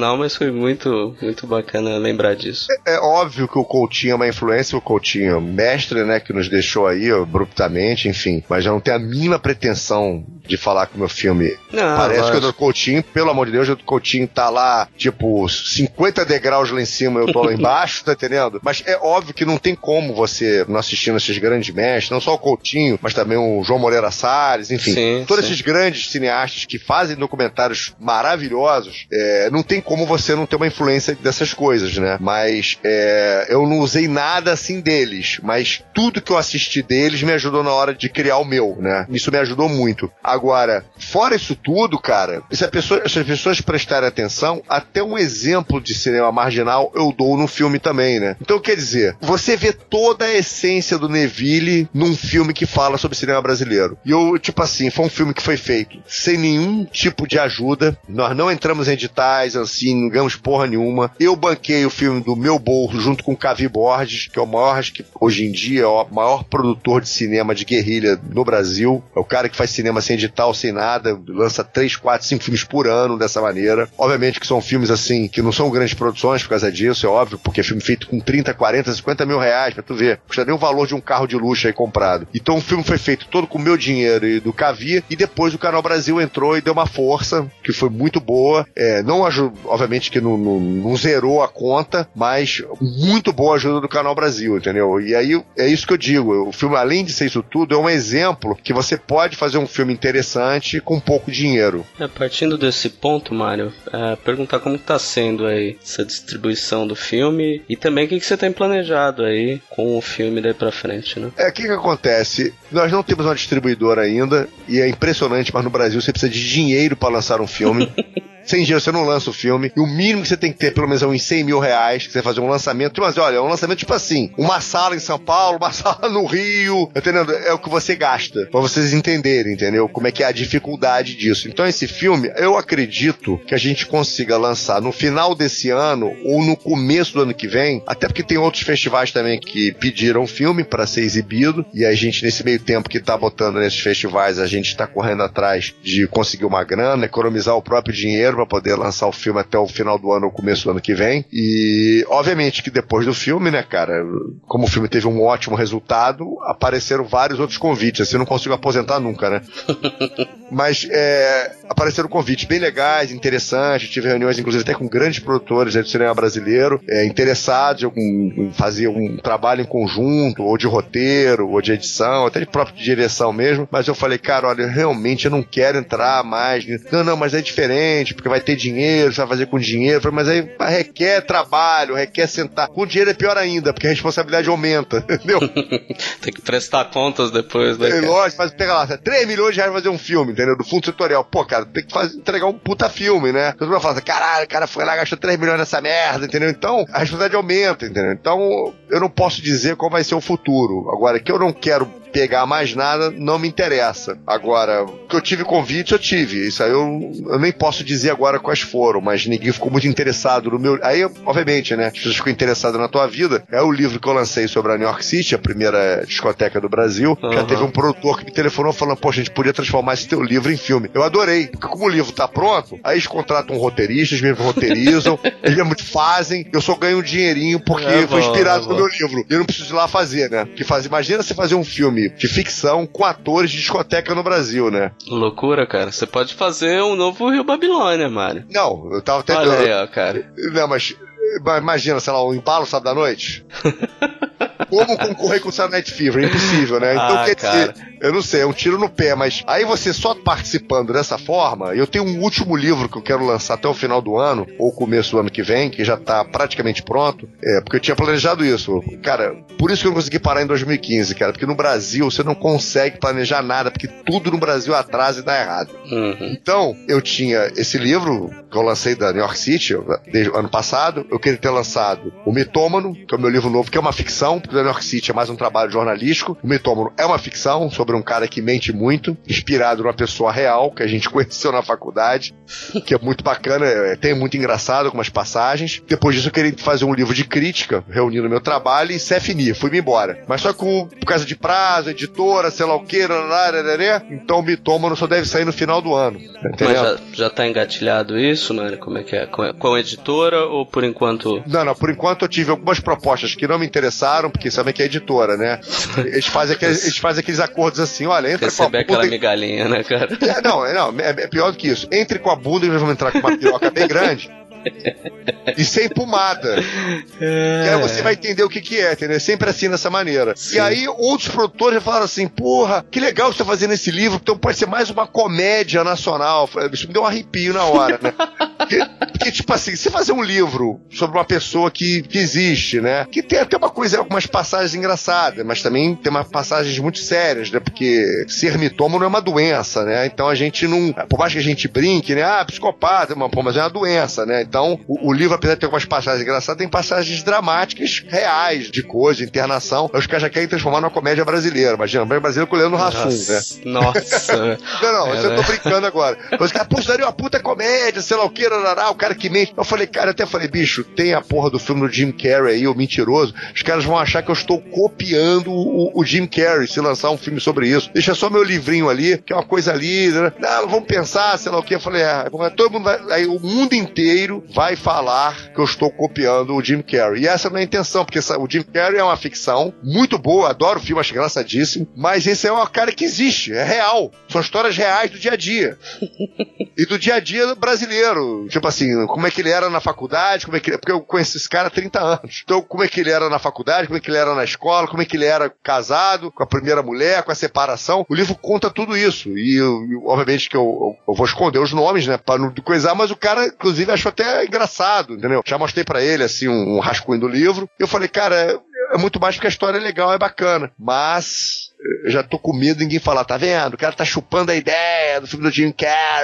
Speaker 3: foi muito, muito bacana lembrar disso.
Speaker 4: É óbvio que o Coutinho é uma influência, o Coutinho mestre, né, que nos deixou aí abruptamente, enfim, mas eu não tenho a mínima pretensão de falar que o meu filme parece que o do Coutinho, pelo amor de Deus, o do Coutinho tá lá, tipo, 50 degraus lá em cima, eu tô lá embaixo, tá entendendo? Mas é óbvio que não tem como você, não assistindo esses grandes mestres, não só o Coutinho, mas também o João Moreira Salles, enfim, todos esses grandes cineastas que fazem documentários maravilhosos, não tem como você não ter uma influência dessas coisas, né? Mas eu não usei nada assim deles, mas tudo que eu assisti deles me ajudou na hora de criar o meu, né? Isso me ajudou muito. Agora, fora isso tudo, cara, se as pessoas prestarem atenção, até um exemplo de cinema marginal eu dou no filme também, né? Então, quer dizer, você vê toda a essência do Neville num filme que fala sobre cinema brasileiro. E eu, tipo assim, foi um filme que foi feito sem nenhum tipo de ajuda, nós não entramos em editais, assim, não ganhamos porra nenhuma. Eu banquei o filme do meu bolso junto com o Cavi Borges, que é o maior, acho que hoje em dia é o maior produtor de cinema de guerrilha no Brasil. É o cara que faz cinema sem edital, sem nada, lança 3, 4, 5 filmes por ano dessa maneira. Obviamente que são filmes assim, que não são grandes produções por causa disso, é óbvio, porque é filme feito com 30, 40, 50 mil reais, pra tu ver. Custa nem o valor de um carro de luxo aí comprado. Então o filme foi feito todo com o meu dinheiro e do Cavi, e depois o Canal Brasil entrou e deu uma força, que foi muito boa. Não ajudou, obviamente que não zerou a conta, mas muito boa a ajuda do Canal Brasil, entendeu? E aí é isso que eu digo, o filme, além de ser isso tudo, é um exemplo que você pode fazer um filme interessante com pouco dinheiro.
Speaker 3: Partindo desse ponto, Mário, perguntar como tá sendo aí essa distribuição do filme e também o que você tem planejado aí com o filme daí pra frente, né?
Speaker 4: O que acontece? Nós não temos uma distribuidora ainda e é impressionante, mas no Brasil você precisa de dinheiro pra lançar um filme. Sem dinheiro você não lança o filme. E o mínimo que você tem que ter, pelo menos, é uns 100 mil reais, que você vai fazer um lançamento. Mas olha, é um lançamento tipo assim, uma sala em São Paulo, uma sala no Rio, entendeu? É o que você gasta, pra vocês entenderem, entendeu? Como é que é a dificuldade disso. Então esse filme, eu acredito que a gente consiga lançar no final desse ano ou no começo do ano que vem, até porque tem outros festivais também que pediram o filme pra ser exibido, e a gente, nesse meio tempo que tá botando nesses festivais, a gente tá correndo atrás de conseguir uma grana, economizar o próprio dinheiro pra poder lançar o filme até o final do ano ou começo do ano que vem. E obviamente que depois do filme, né, cara, como o filme teve um ótimo resultado, apareceram vários outros convites, assim, eu não consigo aposentar nunca, né? Mas apareceram convites bem legais, interessantes, tive reuniões inclusive até com grandes produtores do cinema brasileiro, interessados em fazer um trabalho em conjunto, ou de roteiro, ou de edição, até de própria direção mesmo, mas eu falei, cara, olha, realmente eu não quero entrar mais, não, mas é diferente, porque vai ter dinheiro, você vai fazer com dinheiro. Eu falei, mas aí requer trabalho, requer sentar. Com dinheiro é pior ainda, porque a responsabilidade aumenta, entendeu?
Speaker 3: Tem que prestar contas depois, né?
Speaker 4: Lógico, mas pega lá, 3 milhões de reais pra fazer um filme, entendeu? Do fundo setorial. Pô, cara, tem que entregar um puta filme, né? Todo mundo fala assim, caralho, o cara foi lá, gastou 3 milhões nessa merda, entendeu? Então, a responsabilidade aumenta, entendeu? Então, eu não posso dizer qual vai ser o futuro. Agora, que eu não quero pegar mais nada, não me interessa. Agora, que eu tive convite, eu tive. Isso aí eu nem posso dizer agora quais foram, mas ninguém ficou muito interessado no meu... Aí, obviamente, né, as pessoas ficam interessadas na tua vida. É o livro que eu lancei sobre a New York City, a primeira discoteca do Brasil. Já teve um produtor que me telefonou falando, poxa, a gente podia transformar esse teu livro em filme. Eu adorei, porque como o livro tá pronto, aí eles contratam um roteirista, eles mesmo roteirizam, eles mesmo fazem, eu só ganho um dinheirinho porque foi inspirado no meu livro. Eu não preciso ir lá fazer, né? Imagina você fazer um filme de ficção com atores de discoteca no Brasil, né?
Speaker 3: Loucura, cara. Você pode fazer um novo Rio Babilônia, Mário.
Speaker 4: Não, eu tava até...
Speaker 3: Olha aí, ó, cara.
Speaker 4: Não, mas imagina, sei lá, um Impala sábado à noite. Como concorrer com o Saturday Night Fever? É impossível, né? Então, quer dizer, eu não sei, é um tiro no pé, mas aí você só participando dessa forma, eu tenho um último livro que eu quero lançar até o final do ano, ou começo do ano que vem, que já tá praticamente pronto, porque eu tinha planejado isso. Cara, por isso que eu não consegui parar em 2015, cara, porque no Brasil você não consegue planejar nada, porque tudo no Brasil atrasa e dá errado. Então, eu tinha esse livro que eu lancei da New York City, desde o ano passado, eu queria ter lançado O Mitômano, que é o meu livro novo, que é uma ficção, porque New York City é mais um trabalho jornalístico. O Mitômano é uma ficção sobre sobre um cara que mente muito, inspirado numa pessoa real, que a gente conheceu na faculdade, que é muito bacana, tem muito engraçado algumas passagens. Depois disso eu queria fazer um livro de crítica, reunindo meu trabalho, e se finir, fui-me embora. Mas só por causa de prazo, editora, sei lá o que, então o Mitômano só deve sair no final do ano. Entendeu?
Speaker 3: Mas já tá engatilhado isso, mano? Como é que é? Com a editora ou por enquanto?
Speaker 4: Não, por enquanto eu tive algumas propostas que não me interessaram, porque sabem que é editora, né? Eles fazem aqueles acordos assim, olha, entra
Speaker 3: receber
Speaker 4: com a
Speaker 3: aquela migalhinha, né, cara?
Speaker 4: É pior do que isso. Entre com a bunda e nós vamos entrar com uma piroca bem grande. E sem pomada. E aí você vai entender o que é, entendeu? É sempre assim, dessa maneira. Sim. E aí outros produtores já falaram assim, porra, que legal que você tá fazendo esse livro, então pode ser mais uma comédia nacional. Isso me deu um arrepio na hora, né? Porque tipo assim, você fazer um livro sobre uma pessoa que existe, né? Que tem até algumas passagens engraçadas, mas também tem umas passagens muito sérias, né? Porque ser mitômano é uma doença, né? Então a gente não... Por mais que a gente brinque, né? Psicopata, mas é uma doença, né? Então, o livro, apesar de ter algumas passagens engraçadas, tem passagens dramáticas, reais, de coisa, de internação. Os caras já querem transformar numa comédia brasileira. Imagina, brasileiro com o Leandro Hassum, né?
Speaker 3: Nossa.
Speaker 4: Não, eu tô brincando agora. Os caras, pô, daria uma puta comédia, sei lá o que, o cara que mente. Eu falei, cara, bicho, tem a porra do filme do Jim Carrey aí, o Mentiroso. Os caras vão achar que eu estou copiando o Jim Carrey, se lançar um filme sobre isso. Deixa só meu livrinho ali, que é uma coisa ali, né? Não, vamos pensar, sei lá o que. Eu falei, todo mundo vai, aí o mundo inteiro vai falar que eu estou copiando o Jim Carrey. E essa não é a intenção, porque o Jim Carrey é uma ficção muito boa, adoro o filme, acho engraçadíssimo, mas esse é um cara que existe, é real. São histórias reais do dia a dia. E do dia a dia brasileiro. Tipo assim, como é que ele era na faculdade, porque eu conheço esse cara há 30 anos. Então, como é que ele era na faculdade, como é que ele era na escola, como é que ele era casado com a primeira mulher, com a separação. O livro conta tudo isso. E, obviamente, que eu vou esconder os nomes, né, pra não coisar, mas o cara, inclusive, achou até engraçado, entendeu? Já mostrei pra ele, assim, um rascunho do livro. Eu falei, cara, é muito mais porque a história é legal, é bacana. Mas eu já tô com medo de ninguém falar, tá vendo? O cara tá chupando a ideia do filme do Jim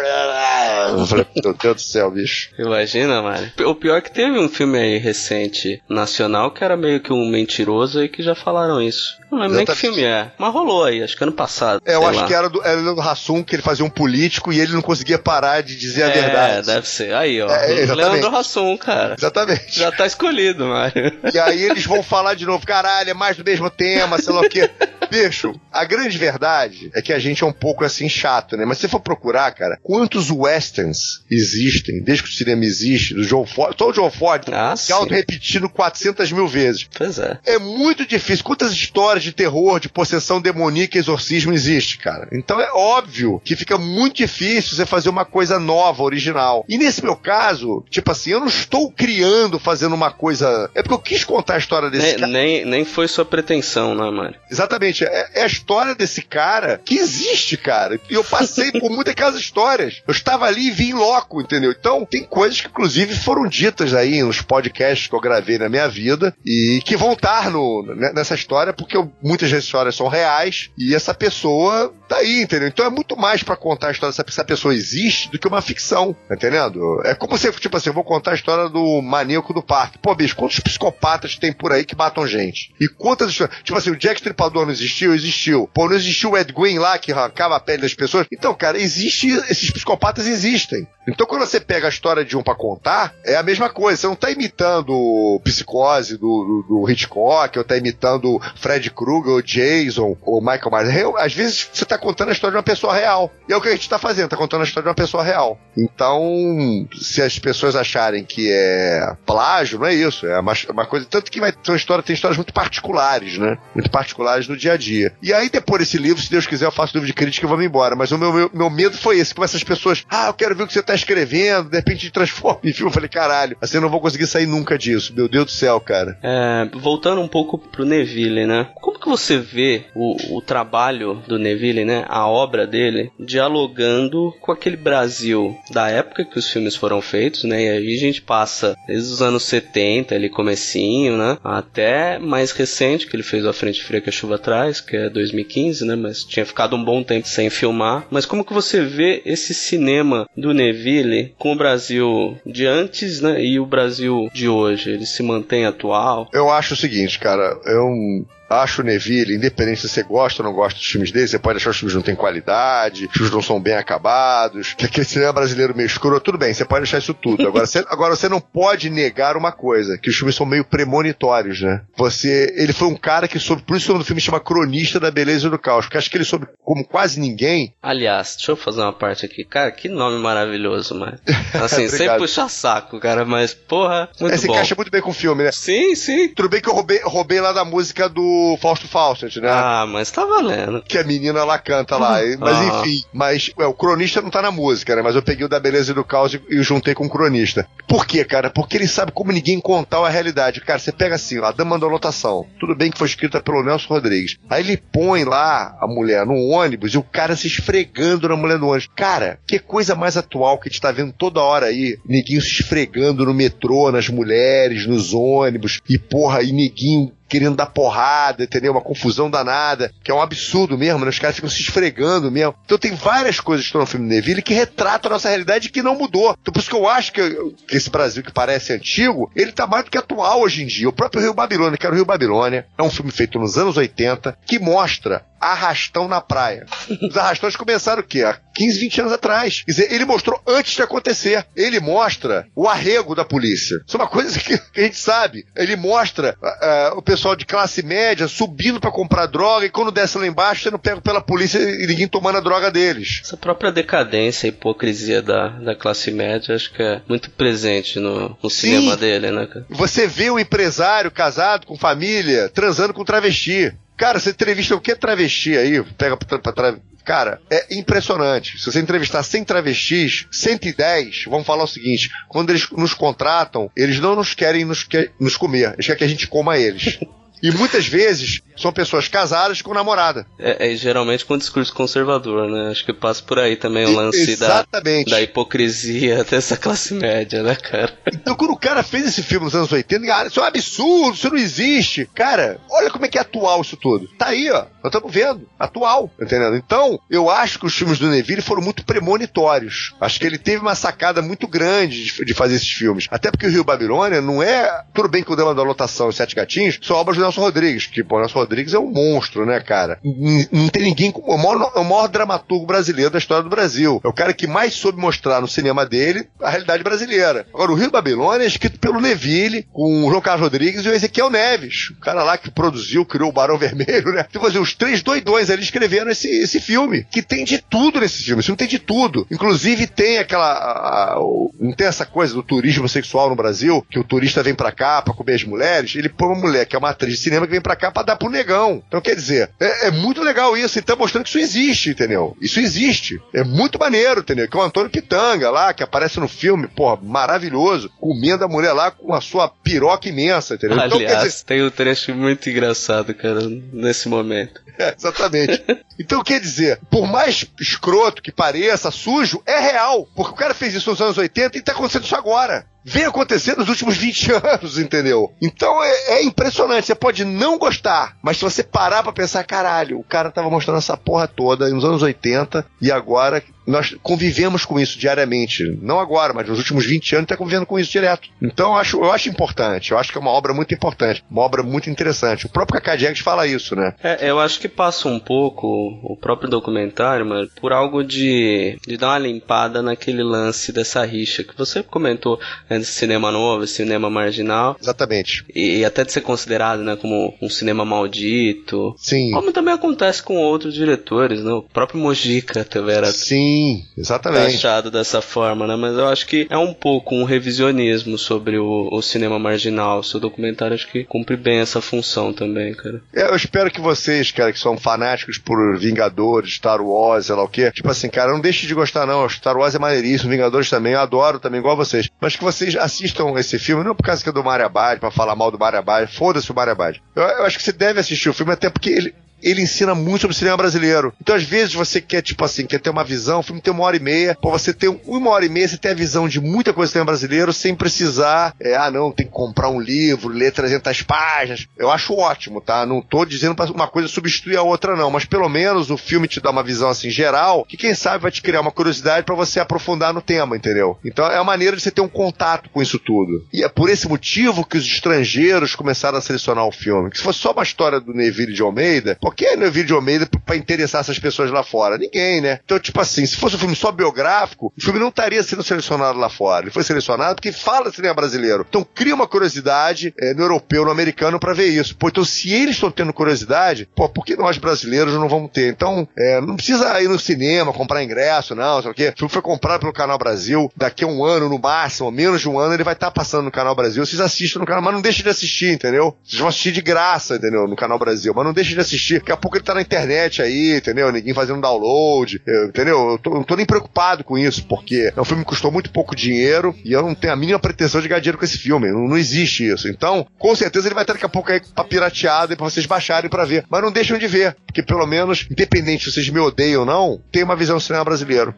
Speaker 4: Carrey. Eu falei, meu Deus do céu, bicho.
Speaker 3: Imagina, mano. O pior é que teve um filme aí recente, nacional, que era meio que um mentiroso e que já falaram isso. Não lembro nem que filme é. Mas rolou aí, acho que ano passado.
Speaker 4: Eu acho que era do Hassum, que ele fazia um político e ele não conseguia parar de dizer a verdade.
Speaker 3: É, deve ser. Aí, ó.
Speaker 4: Leandro
Speaker 3: Hassum, cara.
Speaker 4: Exatamente.
Speaker 3: Já tá escolhido, Mário.
Speaker 4: E aí eles vão falar de novo, caralho, é mais do mesmo tema, sei lá o quê. Bicho, a grande verdade é que a gente é um pouco assim chato, né? Mas se você for procurar, cara, quantos westerns existem, desde que o cinema existe, do John Ford, só o John Ford, que é auto-repetindo 400 mil vezes.
Speaker 3: Pois é.
Speaker 4: É muito difícil. Quantas histórias de terror, de possessão demoníaca e exorcismo existe, cara? Então é óbvio que fica muito difícil você fazer uma coisa nova, original. E nesse meu caso, tipo assim, eu não estou criando, fazendo uma coisa... É porque eu quis contar a história desse cara.
Speaker 3: Nem foi sua pretensão, né, Mário?
Speaker 4: Exatamente. É a história desse cara que existe, cara. E eu passei por muitas daquelas histórias. Eu estava ali e vi em loco, entendeu? Então, tem coisas que, inclusive, foram ditas aí nos podcasts que eu gravei na minha vida e que vão estar nessa história, porque muitas das histórias são reais e essa pessoa tá aí, entendeu? Então é muito mais pra contar a história se essa pessoa existe do que uma ficção, tá entendendo? É como se, tipo assim, eu vou contar a história do maníaco do parque. Pô, bicho, quantos psicopatas tem por aí que matam gente? E quantas histórias... Tipo assim, o Jack Stripador não existiu? Existiu. Pô, não existiu o Ed Gein lá que arrancava a pele das pessoas? Então, cara, esses psicopatas existem. Então, quando você pega a história de um pra contar, é a mesma coisa. Você não tá imitando Psicose do Hitchcock, ou tá imitando Fred Krueger, ou Jason, ou Michael Myers. Às vezes, você tá contando a história de uma pessoa real. E é o que a gente tá fazendo, tá contando a história de uma pessoa real. Então, se as pessoas acharem que é plágio, não é isso. É uma coisa... Tanto que tem histórias muito particulares, né? Muito particulares no dia a dia. E aí, depois desse livro, se Deus quiser, eu faço livro de crítica e vou me embora. Mas o meu medo foi esse. Como essas pessoas... eu quero ver o que você tá escrevendo. De repente, transforma em filme. Eu falei, caralho, assim eu não vou conseguir sair nunca disso. Meu Deus do céu, cara.
Speaker 3: Voltando um pouco pro Neville, né? Como que você vê o trabalho do Neville, né? A obra dele, dialogando com aquele Brasil da época que os filmes foram feitos, né? E aí a gente passa desde os anos 70, ali comecinho, né? Até mais recente, que ele fez A Frente Fria que a Chuva Traz, que é 2015, né? Mas tinha ficado um bom tempo sem filmar. Mas como que você vê esse cinema do Neville com o Brasil de antes, né? E o Brasil de hoje? Ele se mantém atual?
Speaker 4: Eu acho o seguinte, cara, acho o Neville, independente se você gosta ou não gosta dos filmes dele, você pode achar que os filmes não têm qualidade, os filmes não são bem acabados, que aquele cinema brasileiro meio escuro, tudo bem, você pode achar isso tudo. Agora você não pode negar uma coisa, que os filmes são meio premonitórios, né? Ele foi um cara que soube, por isso o nome do filme chama Cronista da Beleza e do Caos, porque acho que ele soube, como quase ninguém...
Speaker 3: Aliás, deixa eu fazer uma parte aqui. Cara, que nome maravilhoso, mano. Assim, sem puxar saco, cara, mas porra, muito bom.
Speaker 4: Você encaixa muito bem com o filme, né?
Speaker 3: Sim, sim.
Speaker 4: Tudo bem que eu roubei lá da música do Fausto Fawcett, né?
Speaker 3: Ah, mas tá valendo.
Speaker 4: Que a menina lá canta lá. Mas enfim, o Cronista não tá na música, né? Mas eu peguei o da Beleza e do Caos e juntei com o Cronista. Por quê, cara? Porque ele sabe como ninguém contar a realidade. Cara, você pega assim, ó, a Dama da Lotação. Tudo bem que foi escrita pelo Nelson Rodrigues. Aí ele põe lá a mulher no ônibus e o cara se esfregando na mulher no ônibus. Cara, que coisa mais atual que a gente tá vendo toda hora aí. Neguinho se esfregando no metrô, nas mulheres, nos ônibus. E porra, e neguinho querendo dar porrada, entendeu? Uma confusão danada, que é um absurdo mesmo, né? Os caras ficam se esfregando mesmo. Então tem várias coisas que estão no filme do Neville que retratam a nossa realidade que não mudou. Então por isso que eu acho que esse Brasil que parece antigo, ele tá mais do que atual hoje em dia. O próprio Rio Babilônia, que era o Rio Babilônia, é um filme feito nos anos 80, que mostra arrastão na praia. Os arrastões começaram o quê? Há 15, 20 anos atrás. Quer dizer, ele mostrou antes de acontecer. Ele mostra o arrego da polícia. Isso é uma coisa que a gente sabe. Ele mostra o pessoal de classe média subindo pra comprar droga e quando desce lá embaixo, sendo pego pela polícia e ninguém tomando a droga deles.
Speaker 3: Essa própria decadência e hipocrisia da classe média, acho que é muito presente no cinema dele, né, cara?
Speaker 4: Você vê um empresário casado com família transando com travesti. Cara, você entrevista o que travesti aí? Pega pra travesti. Cara, é impressionante. Se você entrevistar 100 travestis, 110 vão falar o seguinte: quando eles nos contratam, eles não nos querem nos comer, eles querem que a gente coma eles. E muitas vezes são pessoas casadas com namorada.
Speaker 3: É geralmente com discurso conservador, né? Acho que passa por aí também o lance da hipocrisia dessa classe média, né, cara?
Speaker 4: Então quando o cara fez esse filme nos anos 80, cara, isso é um absurdo, isso não existe. Cara, olha como é que é atual isso tudo. Tá aí, ó. Nós estamos vendo. Atual, entendendo? Então, eu acho que os filmes do Neville foram muito premonitórios. Acho que ele teve uma sacada muito grande de fazer esses filmes. Até porque o Rio Babilônia não é... Tudo bem que o Dama da Lotação e Sete Gatinhos são obras do Nelson Rodrigues, que o Nelson Rodrigues é um monstro, né, cara? Não tem ninguém como... É o maior dramaturgo brasileiro da história do Brasil. É o cara que mais soube mostrar no cinema dele a realidade brasileira. Agora, o Rio Babilônia é escrito pelo Neville, com o João Carlos Rodrigues e o Ezequiel Neves. O cara lá que produziu, criou o Barão Vermelho, né? Tipo assim, os três doidões ali escreveram esse filme, que tem de tudo nesse filme. Esse filme tem de tudo. Inclusive tem não tem essa coisa do turismo sexual no Brasil, que o turista vem pra cá pra comer as mulheres, ele põe uma mulher que é uma atriz de cinema que vem pra cá pra dar pro negão. Então, quer dizer, é muito legal isso. Ele tá mostrando que isso existe, entendeu? Isso existe. É muito maneiro, entendeu? Que é o Antônio Pitanga lá, que aparece no filme, porra, maravilhoso, comendo a mulher lá com a sua piroca imensa, entendeu?
Speaker 3: Aliás,
Speaker 4: então, quer dizer...
Speaker 3: tem um trecho muito engraçado, cara, nesse momento.
Speaker 4: Exatamente. Então, quer dizer, por mais escroto que pareça, sujo, é real. Porque o cara fez isso nos anos 80 e tá acontecendo isso agora. Vem acontecendo nos últimos 20 anos, entendeu? Então é impressionante. Você pode não gostar, mas se você parar pra pensar, caralho, o cara tava mostrando essa porra toda nos anos 80 e agora nós convivemos com isso diariamente. Não agora, mas nos últimos 20 anos tá convivendo com isso direto. Então eu acho importante. Eu acho que é uma obra muito importante. Uma obra muito interessante. O próprio Cacá Diegues fala isso, né?
Speaker 3: Eu acho que passa um pouco o próprio documentário, mano, por algo de dar uma limpada naquele lance dessa rixa que você comentou, né, desse cinema novo, esse cinema marginal.
Speaker 4: Exatamente.
Speaker 3: E até de ser considerado, né, como um cinema maldito.
Speaker 4: Sim.
Speaker 3: Como também acontece com outros diretores, né? O próprio Mojica também era...
Speaker 4: Sim, exatamente.
Speaker 3: Achado dessa forma, né? Mas eu acho que é um pouco um revisionismo sobre o cinema marginal. O seu documentário acho que cumpre bem essa função também, cara.
Speaker 4: Eu espero que vocês, cara, que são fanáticos por Vingadores, Star Wars, sei lá o quê, tipo assim, cara, não deixe de gostar não. Star Wars é maneiríssimo, Vingadores também, eu adoro também, igual vocês. Mas que vocês assistam esse filme, não por causa que é do Mário Abad, pra falar mal do Mário Abad, foda-se o Mário Abad. Eu acho que você deve assistir o filme, até porque ele ensina muito sobre o cinema brasileiro. Então, às vezes, você quer, tipo assim, quer ter uma visão, o filme tem 1h30, pô, você tem 1h30, você tem a visão de muita coisa do cinema brasileiro sem precisar, não, tem que comprar um livro, ler 300 páginas. Eu acho ótimo, tá? Não tô dizendo pra uma coisa substituir a outra, não, mas pelo menos o filme te dá uma visão, assim, geral, que quem sabe vai te criar uma curiosidade pra você aprofundar no tema, entendeu? Então, é uma maneira de você ter um contato com isso tudo. E é por esse motivo que os estrangeiros começaram a selecionar o filme. Que se fosse só uma história do Neville de Almeida, por que Neville de Almeida pra interessar essas pessoas lá fora? Ninguém, né? Então, tipo assim, se fosse um filme só biográfico, o filme não estaria sendo selecionado lá fora. Ele foi selecionado porque fala cinema brasileiro. Então, cria uma curiosidade no europeu, no americano, pra ver isso. Pô, então, se eles estão tendo curiosidade, pô, por que nós brasileiros não vamos ter? Então, não precisa ir no cinema, comprar ingresso, não, sei o quê. O filme foi comprado pelo Canal Brasil, daqui a um ano, no máximo, menos de um ano, ele vai estar passando no Canal Brasil. Vocês assistem no canal, mas não deixem de assistir, entendeu? Vocês vão assistir de graça, entendeu? No Canal Brasil, mas não deixem de assistir. Daqui a pouco ele tá na internet aí, entendeu? Ninguém fazendo download, entendeu? Eu não tô nem preocupado com isso, porque é um filme que custou muito pouco dinheiro e eu não tenho a mínima pretensão de ganhar dinheiro com esse filme. Não existe isso. Então, com certeza ele vai estar daqui a pouco aí pra pirateado e pra vocês baixarem pra ver. Mas não deixem de ver, porque pelo menos, independente se vocês me odeiam ou não, tem uma visão do cinema brasileiro.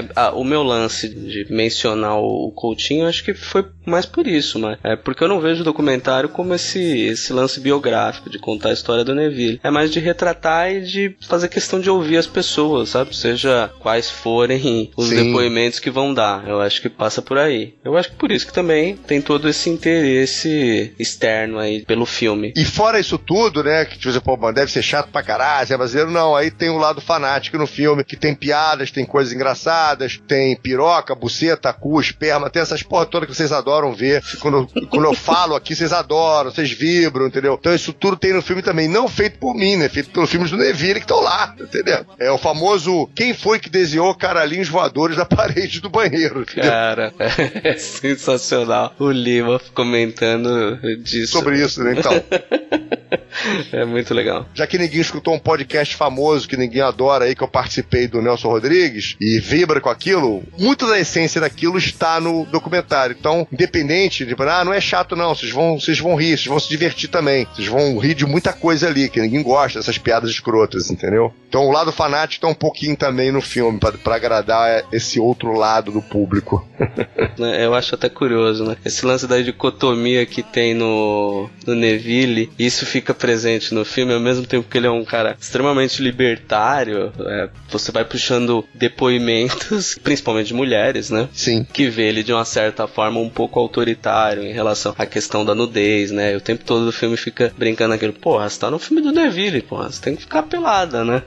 Speaker 3: O meu lance de mencionar o Coutinho, acho que foi mais por isso, mas porque eu não vejo o documentário como esse lance biográfico de contar a história do Neville. É mais de retratar e de fazer questão de ouvir as pessoas, sabe? Seja quais forem os depoimentos que vão dar. Eu acho que passa por aí. Eu acho que por isso que também tem todo esse interesse externo aí pelo filme.
Speaker 4: E fora isso tudo, né, que você, pô, deve ser chato pra caralho, é brasileiro, não. Aí tem o lado fanático no filme, que tem piadas, tem coisas engraçadas, tem piroca, buceta, cu, esperma, tem essas porra todas que vocês adoram ver. Quando eu falo aqui, vocês adoram, vocês vibram, entendeu? Então isso tudo tem no filme também, não feito por mim, né? Feito pelos filmes do Neville que estão lá, entendeu? É o famoso, quem foi que desenhou caralhinhos voadores na parede do banheiro, entendeu?
Speaker 3: Cara, é sensacional. O Lima comentando disso.
Speaker 4: Sobre isso, né? Então.
Speaker 3: É muito legal.
Speaker 4: Já que ninguém escutou um podcast famoso que ninguém adora aí, que eu participei, do Nelson Rodrigues, e vibra com aquilo, muito da essência daquilo está no documentário. Então, independente de, não é chato não, vocês vão rir, vocês vão se divertir também. Vocês vão rir de muita coisa ali, que ninguém gosta dessas piadas escrotas, entendeu? Então o lado fanático tá um pouquinho também no filme, pra agradar esse outro lado do público.
Speaker 3: Eu acho até curioso, né? Esse lance da dicotomia que tem no Neville, isso fica presente no filme, ao mesmo tempo que ele é um cara extremamente libertário, você vai puxando depoimentos, principalmente de mulheres, né?
Speaker 4: Sim.
Speaker 3: Que vê ele de uma certa forma um pouco autoritário em relação à questão da nudez, né? O tempo todo o filme fica brincando aquilo, porra, você tá no filme do Neville, porra, você tem que ficar pelada, né?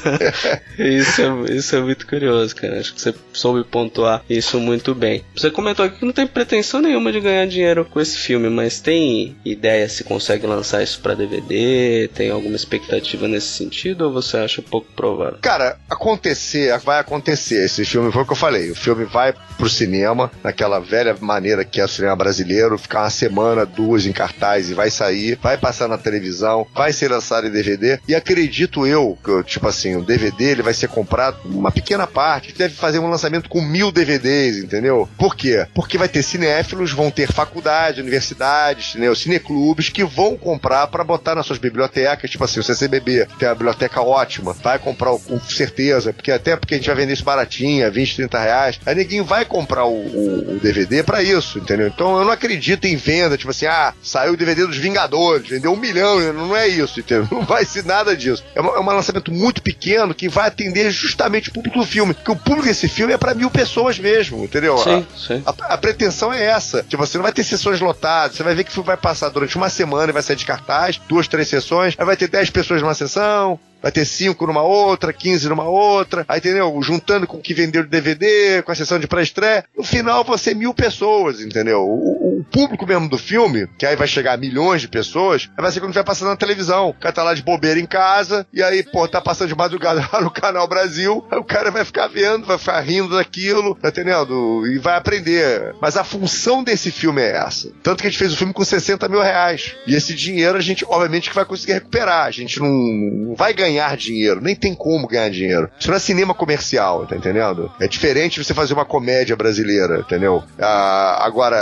Speaker 3: Isso é muito curioso, cara. Acho que você soube pontuar isso muito bem. Você comentou aqui que não tem pretensão nenhuma de ganhar dinheiro com esse filme, mas tem ideia se consegue lançar isso pra DVD? Tem alguma expectativa nesse sentido ou você acha pouco provável?
Speaker 4: Cara, vai acontecer. Esse filme foi o que eu falei. O filme vai pro cinema, naquela velha maneira que é o cinema brasileiro, ficar uma semana, 2 em cartaz e vai sair, vai passar na televisão, vai ser lançado em DVD e acredito eu, que tipo assim, o DVD ele vai ser comprado uma pequena parte, que deve fazer um lançamento com 1000 DVDs, entendeu? Por quê? Porque vai ter cinéfilos, vão ter faculdade, universidades, entendeu? Cineclubes que vão comprar pra botar nas suas bibliotecas, tipo assim, o CCBB tem uma biblioteca ótima, vai comprar com certeza, porque a gente vai vender isso baratinho, 20, 30 reais, aí ninguém vai comprar o DVD pra isso, entendeu? Então eu não acredito em venda, tipo assim, saiu o DVD dos Vingadores, vendeu 1 milhão, não é isso, entendeu? Não vai ser nada disso. É um lançamento muito pequeno que vai atender justamente o público do filme, porque o público desse filme é pra 1000 pessoas mesmo, entendeu?
Speaker 3: Sim.
Speaker 4: A pretensão é essa, tipo, você não vai ter sessões lotadas, você vai ver que o filme vai passar durante uma semana e vai sair de cartaz, 2, 3 sessões, aí vai ter 10 pessoas numa sessão, vai ter 5 numa outra, 15 numa outra, aí, entendeu? Juntando com o que vendeu de DVD, com a sessão de pré-estreia, no final vão ser 1000 pessoas, entendeu? O público mesmo do filme, que aí vai chegar a milhões de pessoas, vai ser quando vai passando na televisão. O cara tá lá de bobeira em casa, e aí, pô, tá passando de madrugada lá no Canal Brasil, aí o cara vai ficar vendo, vai ficar rindo daquilo, tá entendendo? E vai aprender. Mas a função desse filme é essa. Tanto que a gente fez o filme com 60 mil reais. E esse dinheiro a gente, obviamente, que vai conseguir recuperar. A gente não vai ganhar dinheiro, nem tem como ganhar dinheiro. Isso não é cinema comercial, tá entendendo? É diferente você fazer uma comédia brasileira, entendeu? Agora,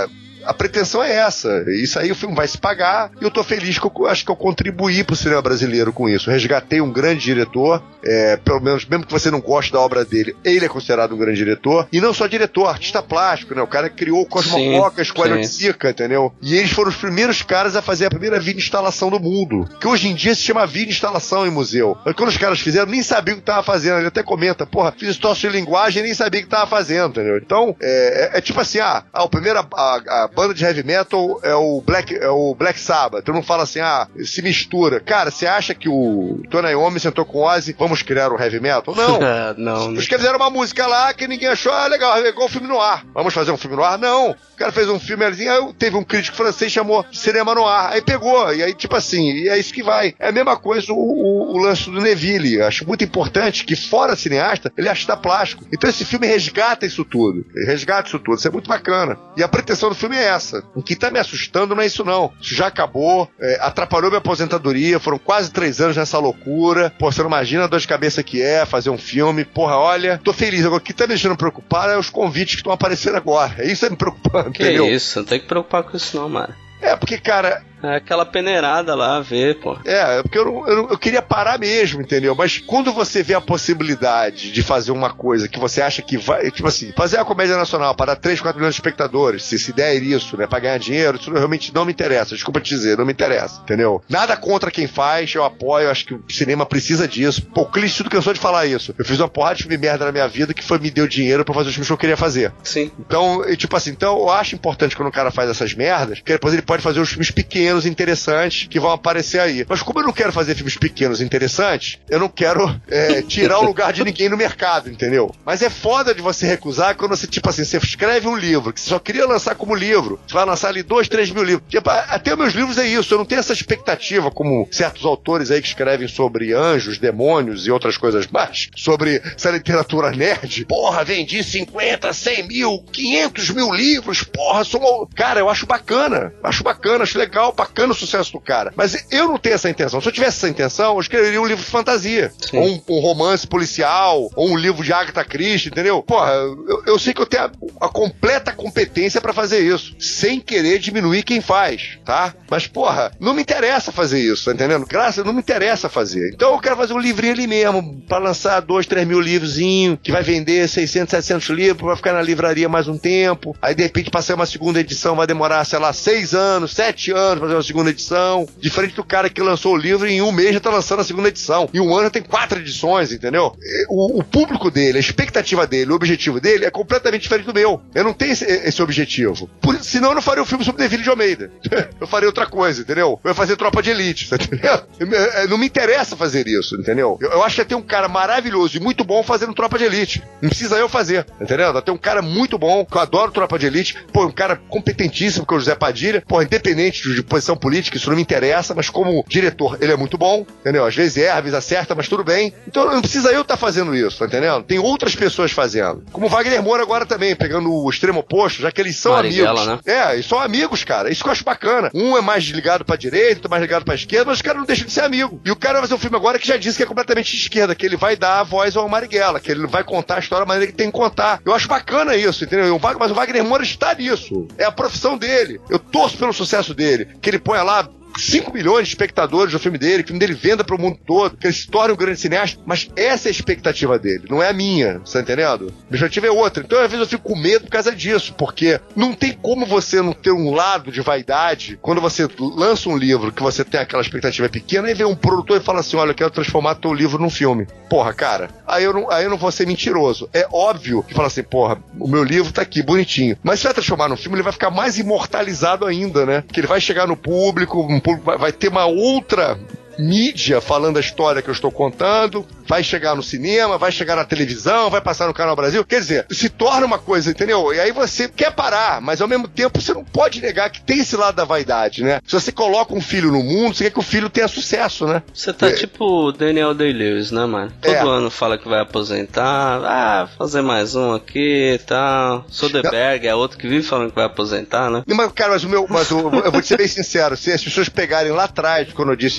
Speaker 4: a pretensão é essa. Isso aí o filme vai se pagar e eu tô feliz que eu acho que eu contribuí pro cinema brasileiro com isso. Resgatei um grande diretor, pelo menos, mesmo que você não goste da obra dele, ele é considerado um grande diretor. E não só diretor, artista plástico, né? O cara criou o Cosmofocas com a Aerotica, entendeu? E eles foram os primeiros caras a fazer a primeira videoinstalação do mundo. Que hoje em dia se chama videoinstalação em museu. Mas quando os caras fizeram, nem sabiam o que tava fazendo. Ele até comenta, porra, fiz história de linguagem e nem sabia o que tava fazendo, entendeu? Então, é tipo assim, o primeiro, a banda de heavy metal é o Black Sabbath. Então não fala assim, se mistura. Cara, você acha que o Tony Iommi sentou com o Ozzy, vamos criar o heavy metal? Não.
Speaker 3: Não.
Speaker 4: Os caras fizeram uma música lá que ninguém achou legal, é igual o filme noir. Vamos fazer um filme noir? Não. O cara fez um filme assim, aí teve um crítico francês que chamou cinema noir. Aí pegou, e aí tipo assim, e é isso que vai. É a mesma coisa o lance do Neville. Eu acho muito importante que, fora cineasta, ele é artista plástico. Então esse filme resgata isso tudo. Ele resgata isso tudo. Isso é muito bacana. E a pretensão do filme é essa. O que tá me assustando não é isso, não. Isso já acabou, atrapalhou minha aposentadoria, foram quase 3 anos nessa loucura. Pô, você não imagina a dor de cabeça que é fazer um filme. Porra, olha, tô feliz. Agora, o que tá me deixando preocupado é os convites que estão aparecendo agora. É isso que tá me preocupando, entendeu?
Speaker 3: Que isso, não tem que preocupar com isso não, mano.
Speaker 4: Porque, cara...
Speaker 3: É aquela peneirada lá, ver, pô.
Speaker 4: Porque eu queria parar mesmo, entendeu? Mas quando você vê a possibilidade de fazer uma coisa que você acha que vai... Tipo assim, fazer a comédia nacional para dar 3, 4 milhões de espectadores, se der isso, né? Pra ganhar dinheiro, isso realmente não me interessa. Desculpa te dizer, não me interessa, entendeu? Nada contra quem faz, eu apoio, acho que o cinema precisa disso. Pô, o Clint Eastwood cansou de falar isso. Eu fiz uma porrada de filme merda na minha vida que me deu dinheiro pra fazer os filmes que eu queria fazer.
Speaker 3: Sim.
Speaker 4: Então, eu acho importante quando o cara faz essas merdas, que depois ele pode fazer os filmes pequenos, interessantes, que vão aparecer aí. Mas como eu não quero fazer filmes pequenos interessantes, eu não quero tirar o lugar de ninguém no mercado, entendeu? Mas é foda de você recusar quando você, tipo assim, você escreve um livro que você só queria lançar como livro, você vai lançar ali 2, 3 mil livros. Tipo, até os meus livros é isso, eu não tenho essa expectativa como certos autores aí que escrevem sobre anjos, demônios e outras coisas mais, sobre essa literatura nerd. Porra, vendi 50, 100 mil, 500 mil livros, porra, cara, eu acho bacana, acho legal, bacana o sucesso do cara. Mas eu não tenho essa intenção. Se eu tivesse essa intenção, eu escreveria um livro de fantasia. Sim. Ou um romance policial, ou um livro de Agatha Christie, entendeu? Porra, eu sei que eu tenho a completa competência pra fazer isso, sem querer diminuir quem faz, tá? Mas, porra, não me interessa fazer isso, tá entendendo? Não me interessa fazer. Então eu quero fazer um livrinho ali mesmo, pra lançar 2, 3 mil livrozinhos, que vai vender 600, 700 livros, vai ficar na livraria mais um tempo, aí de repente pra sair uma segunda edição vai demorar, sei lá, 6 anos, 7 anos pra fazer uma segunda edição, diferente do cara que lançou o livro e em um mês já tá lançando a segunda edição, em um ano já tem 4 edições, entendeu? O público dele, a expectativa dele, o objetivo dele é completamente diferente do meu. Eu não tenho esse objetivo. Senão eu não faria um filme sobre Neville de Almeida. Eu faria outra coisa, entendeu? Eu ia fazer Tropa de Elite, tá entendendo? Não me interessa fazer isso, entendeu? Eu acho que tem um cara maravilhoso e muito bom fazendo Tropa de Elite. Não precisa eu fazer, entendeu? Tem um cara muito bom, que eu adoro Tropa de Elite, um cara competentíssimo, que é o José Padilha, independente de posição política, isso não me interessa, mas como diretor, ele é muito bom, entendeu? Às vezes erra, às vezes acerta, mas tudo bem. Então não precisa eu estar fazendo isso, tá entendendo? Tem outras pessoas fazendo. Como o Wagner Moura agora também, pegando o extremo oposto, já que eles são
Speaker 3: Marighella,
Speaker 4: amigos.
Speaker 3: Né?
Speaker 4: Eles são amigos, cara. Isso que eu acho bacana. Um é mais ligado pra direita, outro é mais ligado pra esquerda, mas os caras não deixam de ser amigo. E o cara vai fazer um filme agora que já disse que é completamente de esquerda, que ele vai dar a voz ao Marighella, que ele vai contar a história da maneira que tem que contar. Eu acho bacana isso, entendeu? Mas o Wagner Moura está nisso. É a profissão dele. Eu torço pelo sucesso dele. Que ele ponha lá 5 milhões de espectadores no filme dele, que o filme dele venda pro mundo todo, que ele se torne um grande cineasta, mas essa é a expectativa dele, não é a minha, você tá entendendo? A expectativa é outra. Então, às vezes, eu fico com medo por causa disso, porque não tem como você não ter um lado de vaidade quando você lança um livro que você tem aquela expectativa pequena e vem um produtor e fala assim, olha, eu quero transformar teu livro num filme. Porra, cara, aí eu não vou ser mentiroso. É óbvio que fala assim, porra, o meu livro tá aqui, bonitinho. Mas se vai transformar num filme, ele vai ficar mais imortalizado ainda, né? Que ele vai chegar no público, vai ter uma outra mídia falando a história que eu estou contando, vai chegar no cinema, vai chegar na televisão, vai passar no Canal Brasil, quer dizer, se torna uma coisa, entendeu? E aí você quer parar, mas ao mesmo tempo você não pode negar que tem esse lado da vaidade, né? Se você coloca um filho no mundo, você quer que o filho tenha sucesso, né?
Speaker 3: Você tá tipo o Daniel Day-Lewis, né, mano? Todo ano fala que vai aposentar, fazer mais um aqui e tal. Soderbergh é outro que vive falando que vai aposentar, né?
Speaker 4: Mas, cara, eu vou te ser bem sincero, se as pessoas pegarem lá atrás, quando eu disse em 2013,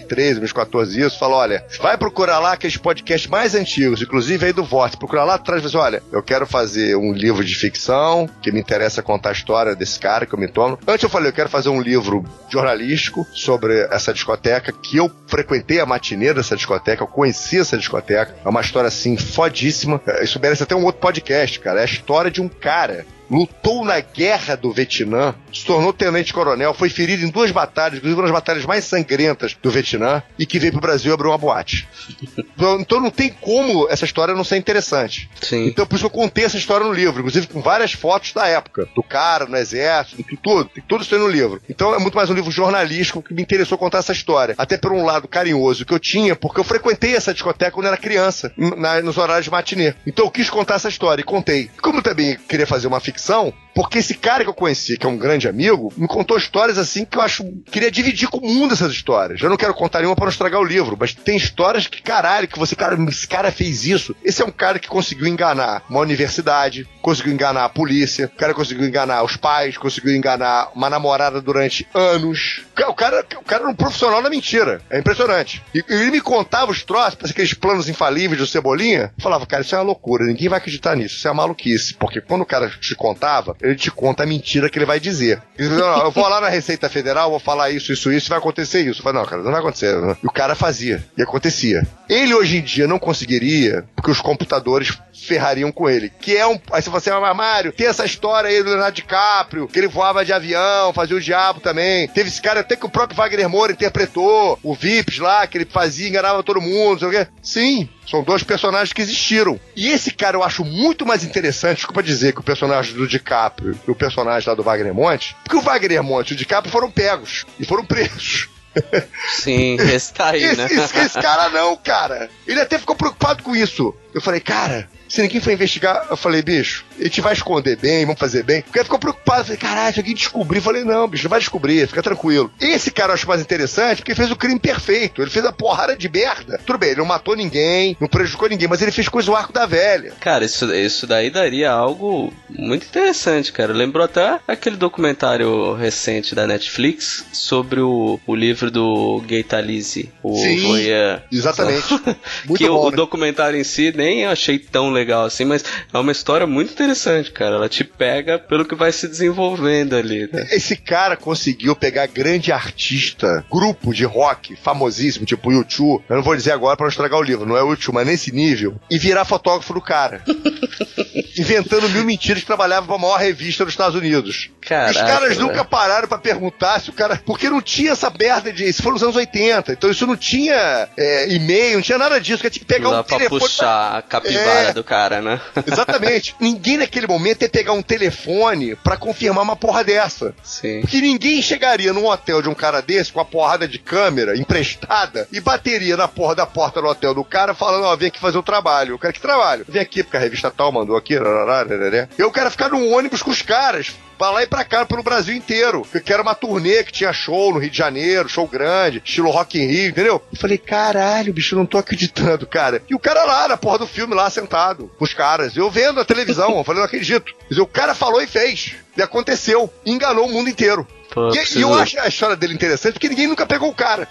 Speaker 4: 2013, 2014 isso, falou, olha, vai procurar lá aqueles podcasts mais antigos, inclusive aí do Vórtice, procurar lá atrás e dizer, olha, eu quero fazer um livro de ficção, que me interessa contar a história desse cara que eu me torno. Antes eu falei, eu quero fazer um livro jornalístico sobre essa discoteca, que eu frequentei a matinê dessa discoteca, eu conheci essa discoteca, é uma história assim, fodíssima. Isso merece até um outro podcast, cara, é a história de um cara lutou na guerra do Vietnã, se tornou tenente-coronel, foi ferido em 2 batalhas, inclusive uma das batalhas mais sangrentas do Vietnã, e que veio pro Brasil e abriu uma boate. Então não tem como essa história não ser interessante.
Speaker 3: Sim.
Speaker 4: Então por isso eu contei essa história no livro, inclusive com várias fotos da época, do cara, no exército, tudo. Tem tudo isso aí no livro. Então é muito mais um livro jornalístico que me interessou contar essa história. Até por um lado carinhoso que eu tinha, porque eu frequentei essa discoteca quando era criança, nos horários de matinê. Então eu quis contar essa história e contei. Como eu também queria fazer uma ficção, porque esse cara que eu conheci, que é um grande amigo, me contou histórias assim que eu queria dividir com o mundo essas histórias. Eu não quero contar nenhuma para não estragar o livro, mas tem histórias que, caralho, que você, cara, esse cara fez isso. Esse é um cara que conseguiu enganar uma universidade, conseguiu enganar a polícia, o cara conseguiu enganar os pais, conseguiu enganar uma namorada durante anos. O cara era um profissional da mentira. É impressionante. E ele me contava os troços, aqueles planos infalíveis do Cebolinha. Eu falava, cara, isso é uma loucura, ninguém vai acreditar nisso, isso é uma maluquice. Porque quando o cara te contava, ele te conta a mentira que ele vai dizer. Ele diz, não, eu vou lá na Receita Federal, vou falar isso, e vai acontecer isso. Eu falei, não, cara, não vai acontecer. E o cara fazia, e acontecia. Ele hoje em dia não conseguiria, porque os computadores ferrariam com ele. Que é um... Aí você fala assim, Mário, tem essa história aí do Leonardo DiCaprio, que ele voava de avião, fazia o diabo também. Teve esse cara até que o próprio Wagner Moura interpretou, o Vips lá, que ele fazia, enganava todo mundo, não sei o quê. Sim, são 2 personagens que existiram. E esse cara eu acho muito mais interessante, desculpa dizer, que o personagem do DiCaprio e o personagem lá do Wagner Monte, porque o Wagner Monte e o DiCaprio foram pegos e foram presos.
Speaker 3: Sim, esse tá aí, né?
Speaker 4: Esse cara não, cara. Ele até ficou preocupado com isso. Eu falei, cara, se ninguém for investigar, eu falei, bicho, a gente vai esconder bem, vamos fazer bem. Porque ele ficou preocupado, eu falei, caralho, se alguém descobrir. Eu falei, não, bicho, não vai descobrir, fica tranquilo. Esse cara eu acho mais interessante porque ele fez o crime perfeito, ele fez a porrada de merda. Tudo bem, ele não matou ninguém, não prejudicou ninguém, mas ele fez coisa do arco da velha.
Speaker 3: Cara, isso daí daria algo muito interessante, cara. Lembrou até aquele documentário recente da Netflix sobre o livro do Gay Talese, o Voyeur.
Speaker 4: Exatamente. Muito
Speaker 3: que
Speaker 4: bom,
Speaker 3: o
Speaker 4: né?
Speaker 3: documentário em si nem achei tão legal assim, mas é uma história muito interessante, cara. Ela te pega pelo que vai se desenvolvendo ali, né?
Speaker 4: Esse cara conseguiu pegar grande artista, grupo de rock famosíssimo, tipo o U2, eu não vou dizer agora pra não estragar o livro, não é o U2, mas nesse nível, e virar fotógrafo do cara. Inventando 1000 mentiras que trabalhava pra maior revista dos Estados Unidos.
Speaker 3: Caraca,
Speaker 4: os caras nunca pararam pra perguntar se o cara... Porque não tinha essa merda de... Isso foi nos anos 80, então isso não tinha e-mail, não tinha nada disso, que tinha que pegar um telefone...
Speaker 3: Pra puxar a capivara do cara, né?
Speaker 4: Exatamente. Ninguém naquele momento ia pegar um telefone pra confirmar uma porra dessa.
Speaker 3: Sim.
Speaker 4: Porque ninguém chegaria num hotel de um cara desse com uma porrada de câmera emprestada e bateria na porra da porta do hotel do cara falando, ó, vem aqui fazer o trabalho. O cara, que trabalho? Vem aqui porque a revista tal mandou aqui. E eu quero ficar num ônibus com os caras pra lá e pra cá, pelo Brasil inteiro. Eu quero uma turnê que tinha show no Rio de Janeiro, show grande, estilo Rock in Rio, entendeu? Eu falei, caralho, bicho, eu não tô acreditando, cara. E o cara lá, na porra do filme, lá sentado, com os caras. Eu vendo a televisão, eu falei, não acredito. Quer dizer, o cara falou e fez. E aconteceu. Enganou o mundo inteiro.
Speaker 3: Pô,
Speaker 4: e eu acho a história dele interessante porque ninguém nunca pegou o cara.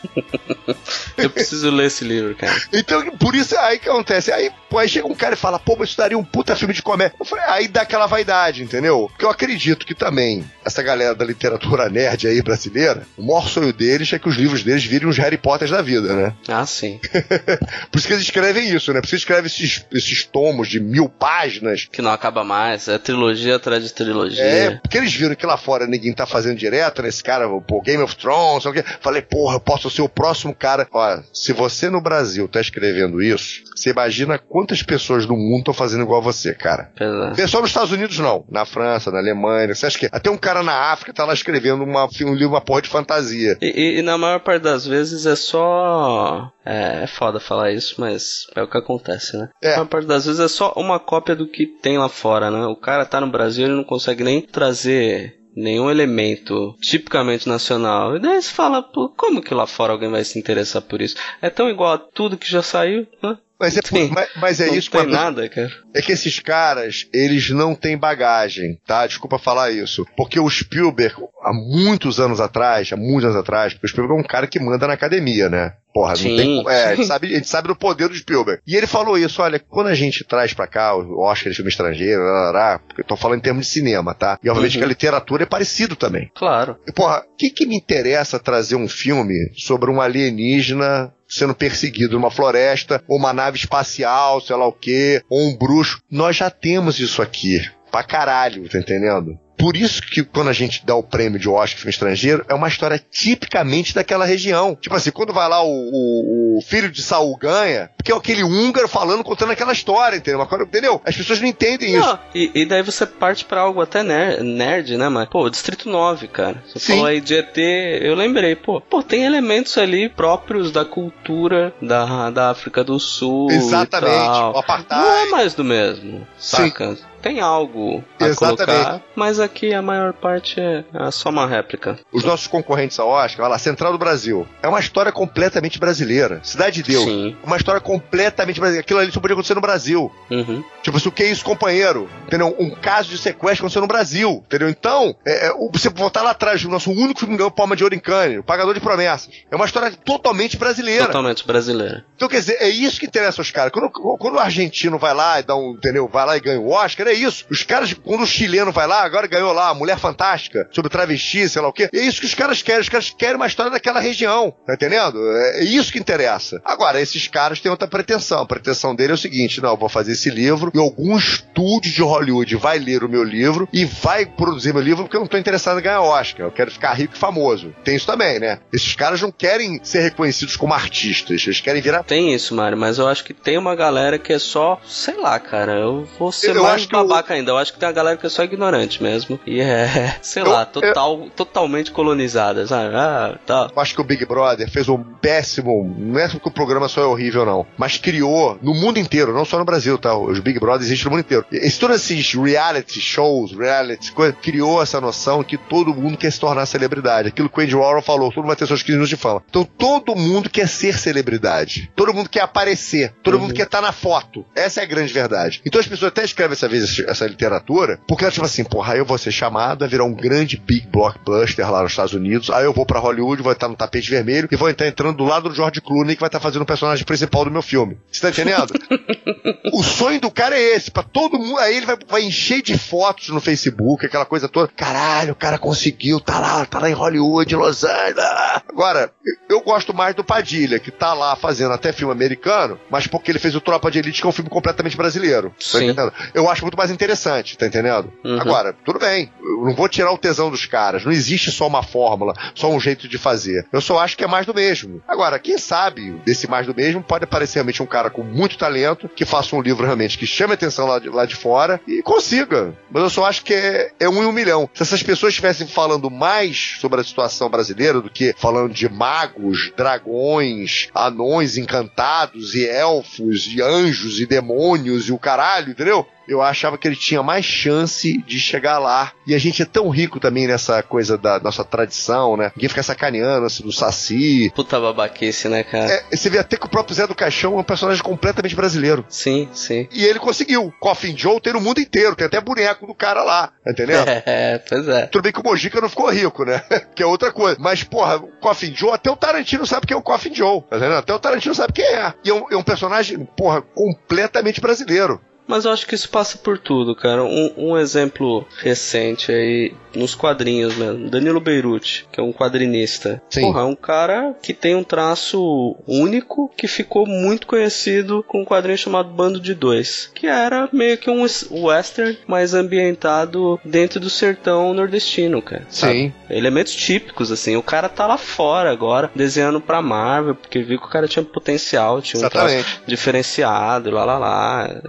Speaker 3: Eu preciso ler esse livro, cara.
Speaker 4: Então, por isso, aí que acontece. Aí chega um cara e fala, pô, mas isso daria um puta filme de comédia. Eu falei, aí dá aquela vaidade, entendeu? Porque eu acredito que também essa galera da literatura nerd aí brasileira, o maior sonho deles é que os livros deles virem os Harry Potters da vida, né?
Speaker 3: Ah, sim.
Speaker 4: Por isso que eles escrevem isso, né? Por isso que eles escrevem esses tomos de 1000 páginas.
Speaker 3: Que não acaba mais, é trilogia atrás de trilogia.
Speaker 4: É, porque eles viram que lá fora ninguém tá fazendo direto, né? Esse cara, pô, Game of Thrones, sabe o quê? Falei, porra, eu posso ser o próximo cara. Olha, se você no Brasil tá escrevendo isso, você imagina quantas pessoas no mundo estão fazendo igual a você, cara. Não é só nos Estados Unidos, não. Na França, na Alemanha, você acha que até um cara na África tá lá escrevendo um livro, uma porra de fantasia.
Speaker 3: E na maior parte das vezes é só... É foda falar isso, mas é o que acontece, né? A maior parte das vezes é só uma cópia do que tem lá fora, né? O cara tá no Brasil, ele não consegue nem trazer nenhum elemento tipicamente nacional. E daí você fala, pô, como que lá fora alguém vai se interessar por isso? É tão igual a tudo que já saiu, né?
Speaker 4: Mas é isso.
Speaker 3: Não tem nada, cara.
Speaker 4: É que esses caras, eles não têm bagagem, tá? Desculpa falar isso. Porque o Spielberg, há muitos anos atrás, porque o Spielberg é um cara que manda na academia, né? Porra, não tem. A gente sabe do poder do Spielberg. E ele falou isso: olha, quando a gente traz pra cá o Oscar de filme estrangeiro, porque eu tô falando em termos de cinema, tá? E obviamente que a literatura é parecido também.
Speaker 3: Claro.
Speaker 4: E, porra, o que me interessa trazer um filme sobre um alienígena sendo perseguido numa floresta, ou uma nave espacial, sei lá o quê, ou um bruxo? Nós já temos isso aqui. Pra caralho, tá entendendo? Por isso que quando a gente dá o prêmio de Oscar filme estrangeiro, é uma história tipicamente daquela região. Tipo assim, quando vai lá o filho de Saul ganha, porque é aquele húngaro falando, contando aquela história, entendeu? As pessoas não entendem isso.
Speaker 3: E daí você parte pra algo até nerd, né, mas pô, Distrito 9, cara. Você falou aí de ET, eu lembrei, pô, tem elementos ali próprios da cultura da África do Sul.
Speaker 4: Exatamente,
Speaker 3: e tal.
Speaker 4: o apartheid.
Speaker 3: Não é mais do mesmo, saca? Sim. Tem algo a colocar, mas aqui a maior parte é só uma réplica.
Speaker 4: Os nossos concorrentes ao Oscar, vai lá, Central do Brasil, é uma história completamente brasileira. Cidade de Deus, uma história completamente brasileira. Aquilo ali só podia acontecer no Brasil. Tipo assim, o que é isso, companheiro? Entendeu? Um caso de sequestro aconteceu no Brasil, entendeu? Então, você voltar lá atrás, o nosso único filme que ganhou Palma de Ouro em Cannes, O Pagador de Promessas, é uma história totalmente brasileira.
Speaker 3: Totalmente brasileira.
Speaker 4: Então, quer dizer, é isso que interessa aos caras. Quando o argentino vai lá e vai lá e ganha o Oscar, é isso. Os caras, quando o chileno vai lá, agora ganhou lá a Mulher Fantástica, sobre travesti, sei lá o quê, é isso que os caras querem. Os caras querem uma história daquela região, tá entendendo? É isso que interessa. Agora, esses caras têm outra pretensão. A pretensão dele é o seguinte: não, eu vou fazer esse livro e algum estúdio de Hollywood vai ler o meu livro e vai produzir meu livro porque eu não tô interessado em ganhar Oscar. Eu quero ficar rico e famoso. Tem isso também, né? Esses caras não querem ser reconhecidos como artistas. Eles querem virar...
Speaker 3: Tem isso, Mário, mas eu acho que tem uma galera que é só, sei lá, cara, eu vou ser mais babaca ainda. Eu acho que tem uma galera que é só ignorante mesmo. E totalmente colonizada, sabe? Tá.
Speaker 4: Eu acho que o Big Brother fez um péssimo... Não é porque o programa só é horrível, não. Mas criou no mundo inteiro, não só no Brasil, tá? Os Big Brother existem no mundo inteiro. Todos esses reality shows, criou essa noção que todo mundo quer se tornar celebridade. Aquilo que o Andy Warhol falou, todo mundo vai ter seus 15 minutos de fama. Então todo mundo quer ser celebridade. Todo mundo quer aparecer. Todo mundo quer estar na foto. Essa é a grande verdade. Então as pessoas até escrevem essa literatura, porque elas tipo assim, porra, aí eu vou ser chamado a virar um grande big blockbuster lá nos Estados Unidos, aí eu vou pra Hollywood, vou estar no tapete vermelho e vou estar entrando do lado do George Clooney, que vai estar fazendo o personagem principal do meu filme. Você tá entendendo? O sonho do cara é esse, pra todo mundo, aí ele vai encher de fotos no Facebook, aquela coisa toda. Caralho, o cara conseguiu, tá lá em Hollywood, em Los Angeles. Agora, eu gosto mais do Padilha, que tá lá fazendo até filme americano, mas porque ele fez o Tropa de Elite, que é um filme completamente brasileiro. Tá entendendo? Eu acho muito mais interessante, tá entendendo? Agora, tudo bem, eu não vou tirar o tesão dos caras, não existe só uma fórmula, só um jeito de fazer. Eu só acho que é mais do mesmo. Agora, quem sabe desse mais do mesmo pode aparecer realmente um cara com muito talento, que faça um livro realmente que chame a atenção lá de fora e consiga. Mas eu só acho que é 1 em 1 milhão. Se essas pessoas estivessem falando mais sobre a situação brasileira do que falando de magos, dragões, anões encantados e elfos e anjos e demônios e o caralho, entendeu? Eu achava que ele tinha mais chance de chegar lá. E a gente é tão rico também nessa coisa da nossa tradição, né? Ninguém fica sacaneando, assim, do Saci.
Speaker 3: Puta babaquice, né, cara?
Speaker 4: Você vê até que o próprio Zé do Caixão é um personagem completamente brasileiro.
Speaker 3: Sim, sim.
Speaker 4: E ele conseguiu. Coffin Joe tem no mundo inteiro. Tem até boneco do cara lá, entendeu?
Speaker 3: Pois é.
Speaker 4: Tudo bem que o Mojica não ficou rico, né? Que é outra coisa. Mas, porra, o Coffin Joe, até o Tarantino sabe quem é o Coffin Joe. Tá entendendo? Até o Tarantino sabe quem é. E é um personagem, porra, completamente brasileiro.
Speaker 3: Mas eu acho que isso passa por tudo, cara. Um exemplo recente aí, nos quadrinhos mesmo. Danilo Beirute, que é um quadrinista.
Speaker 4: Sim.
Speaker 3: Porra, é um cara que tem um traço único, que ficou muito conhecido com um quadrinho chamado Bando de Dois, que era meio que um western, mas ambientado dentro do sertão nordestino, cara.
Speaker 4: Sim.
Speaker 3: Sabe? Elementos típicos, assim. O cara tá lá fora agora, desenhando pra Marvel, porque viu que o cara tinha potencial, tinha um traço diferenciado, lá.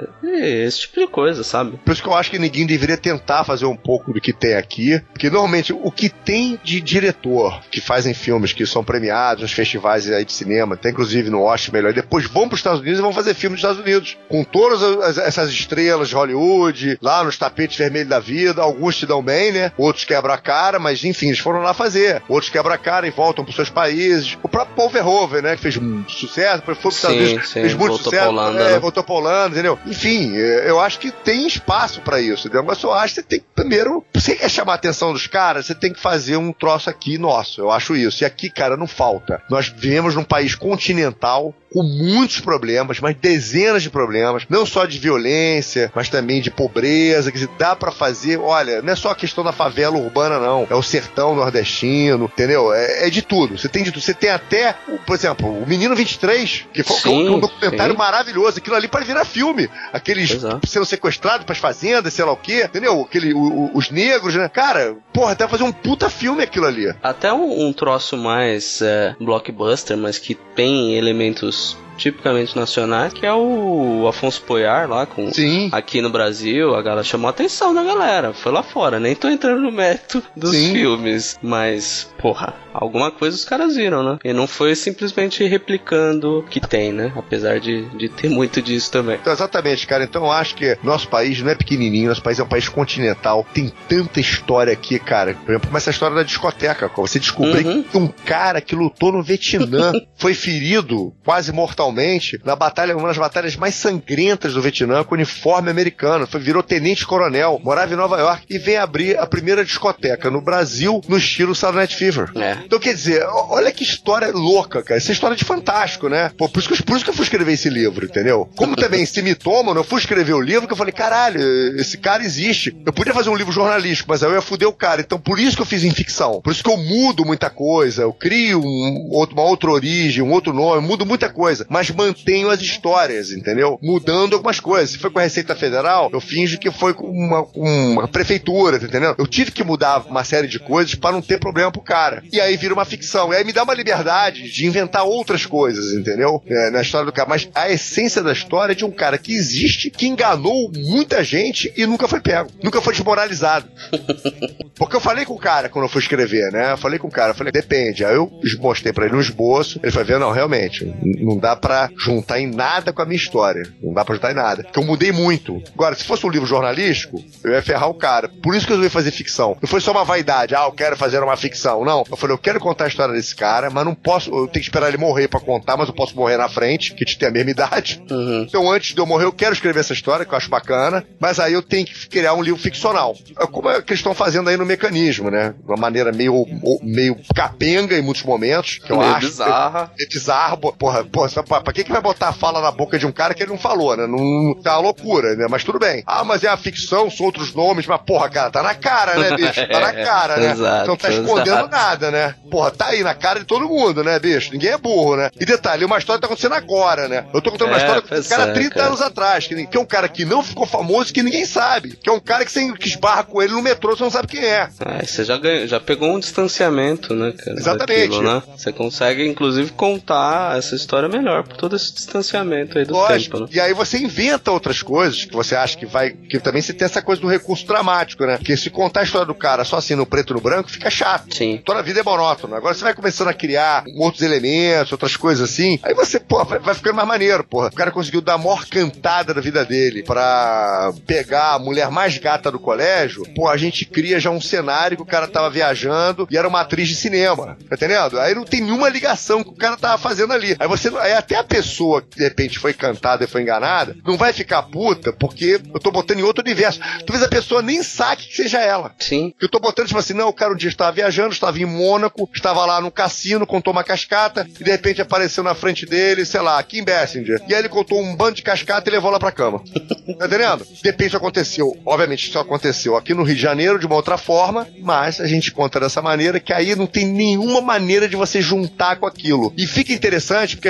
Speaker 3: esse tipo de coisa, sabe?
Speaker 4: Por isso que eu acho que ninguém deveria tentar fazer um pouco do que tem aqui, porque normalmente o que tem de diretor que fazem filmes que são premiados nos festivais aí de cinema, tem inclusive no Oscar melhor, e depois vão para os Estados Unidos e vão fazer filmes nos Estados Unidos, com todas essas estrelas de Hollywood, lá nos tapetes vermelhos da vida, alguns se dão bem, né? Outros quebram a cara, mas enfim, eles foram lá fazer. Outros quebram a cara e voltam para os seus países. O próprio Paul Verhoeven, né? Que fez sucesso, depois foi para os Estados Unidos, fez muito sucesso. Voltou pra Holanda, entendeu? Enfim, eu acho que tem espaço pra isso, entendeu? Mas eu acho que você tem que, primeiro, você quer chamar a atenção dos caras, você tem que fazer um troço aqui nosso, eu acho isso. E aqui, cara, não falta. Nós vivemos num país continental, com muitos problemas, mas dezenas de problemas, não só de violência, mas também de pobreza, quer dizer, dá pra fazer, olha, não é só a questão da favela urbana, não, é o sertão nordestino, entendeu? É de tudo, você tem de tudo, você tem até, por exemplo, o Menino 23, que foi um documentário maravilhoso, aquilo ali pode virar filme, aqueles sendo sequestrados pras fazendas, sei lá o quê, entendeu? Os negros, né? Cara, porra, até fazer um puta filme aquilo ali.
Speaker 3: Até um troço mais blockbuster, mas que tem elementos tipicamente nacionais, que é o Afonso Poyar lá com aqui no Brasil, a galera chamou a atenção da galera, foi lá fora, nem tô entrando no mérito dos filmes, mas porra, alguma coisa os caras viram, né? E não foi simplesmente replicando o que tem, né? Apesar de ter muito disso também.
Speaker 4: Então, exatamente, cara, então eu acho que nosso país não é pequenininho, nosso país é um país continental, tem tanta história aqui, cara, por exemplo, começa a história da discoteca, você descobrir que um cara que lutou no Vietnã foi ferido, quase mortalmente, na batalha, uma das batalhas mais sangrentas do Vietnã, com uniforme americano, virou tenente-coronel, morava em Nova York e vem abrir a primeira discoteca no Brasil, no estilo Saturday Night Fever. Então, quer dizer, olha que história louca, cara, essa história de fantástico, né? Pô, por isso que eu fui escrever esse livro, entendeu? Como também esse mitômano, eu fui escrever o livro que eu falei, caralho, esse cara existe. Eu podia fazer um livro jornalístico, mas aí eu ia fuder o cara, então por isso que eu fiz em ficção, por isso que eu mudo muita coisa, eu crio uma outra origem, um outro nome, mudo muita coisa, mas mantenho as histórias, entendeu? Mudando algumas coisas. Se foi com a Receita Federal, eu finjo que foi com uma prefeitura, tá entendendo? Eu tive que mudar uma série de coisas para não ter problema pro cara. E aí vira uma ficção. E aí me dá uma liberdade de inventar outras coisas, entendeu? Na história do cara. Mas a essência da história é de um cara que existe, que enganou muita gente e nunca foi pego. Nunca foi desmoralizado. Porque eu falei com o cara quando eu fui escrever, né? Eu falei com o cara, depende. Aí eu mostrei pra ele um esboço, ele foi ver, não, realmente, não dá pra juntar em nada com a minha história. Não dá pra juntar em nada. Porque eu mudei muito. Agora, se fosse um livro jornalístico, eu ia ferrar o cara. Por isso que eu resolvi fazer ficção. Não foi só uma vaidade, eu quero fazer uma ficção. Não. Eu falei, eu quero contar a história desse cara, mas não posso, eu tenho que esperar ele morrer pra contar, mas eu posso morrer na frente, que tem a mesma idade. Então, antes de eu morrer, eu quero escrever essa história, que eu acho bacana, mas aí eu tenho que criar um livro ficcional. Como é que eles estão fazendo aí no Mecanismo, né? De uma maneira meio capenga em muitos momentos, que eu acho.
Speaker 3: Bizarra.
Speaker 4: É bizarro. Porra, pra que vai botar a fala na boca de um cara que ele não falou, né? Não tá uma loucura, né? Mas tudo bem. Mas é a ficção, são outros nomes, mas porra, cara, tá na cara, né, bicho? Tá na cara, né?
Speaker 3: Exato,
Speaker 4: não tá escondendo nada, né? Porra, tá aí na cara de todo mundo, né, bicho? Ninguém é burro, né? E detalhe, uma história tá acontecendo agora, né? Eu tô contando uma história com um cara 30 anos atrás, que é um cara que não ficou famoso, que ninguém sabe. Que é um cara que você esbarra com ele no metrô, você não sabe quem é.
Speaker 3: Você já pegou um distanciamento, né, cara?
Speaker 4: Exatamente.
Speaker 3: Daquilo, né? Você consegue, inclusive, contar essa história melhor por todo esse distanciamento aí do tempo, né?
Speaker 4: E aí você inventa outras coisas que você acha que vai... Que também você tem essa coisa do recurso dramático, né? Porque se contar a história do cara só assim no preto e no branco, fica chato.
Speaker 3: Sim.
Speaker 4: Toda a vida é monótono. Agora você vai começando a criar outros elementos, outras coisas assim, aí você, vai ficando mais maneiro, porra. O cara conseguiu dar a maior cantada da vida dele pra pegar a mulher mais gata do colégio, a gente cria já um cenário que o cara tava viajando e era uma atriz de cinema, tá entendendo? Aí não tem nenhuma ligação que o cara tava fazendo ali. Aí até a pessoa que de repente foi cantada e foi enganada, não vai ficar puta porque eu tô botando em outro universo. Talvez a pessoa nem saque que seja ela.
Speaker 3: Sim.
Speaker 4: Eu tô botando, tipo assim, não, o cara um dia estava viajando, estava em Mônaco, estava lá no cassino, contou uma cascata e de repente apareceu na frente dele, sei lá, Kim Basinger. E aí ele contou um bando de cascata e levou lá pra cama. Tá entendendo? De repente isso aconteceu. Obviamente isso aconteceu aqui no Rio de Janeiro de uma outra forma, mas a gente conta dessa maneira que aí não tem nenhuma maneira de você juntar com aquilo. E fica interessante porque a história é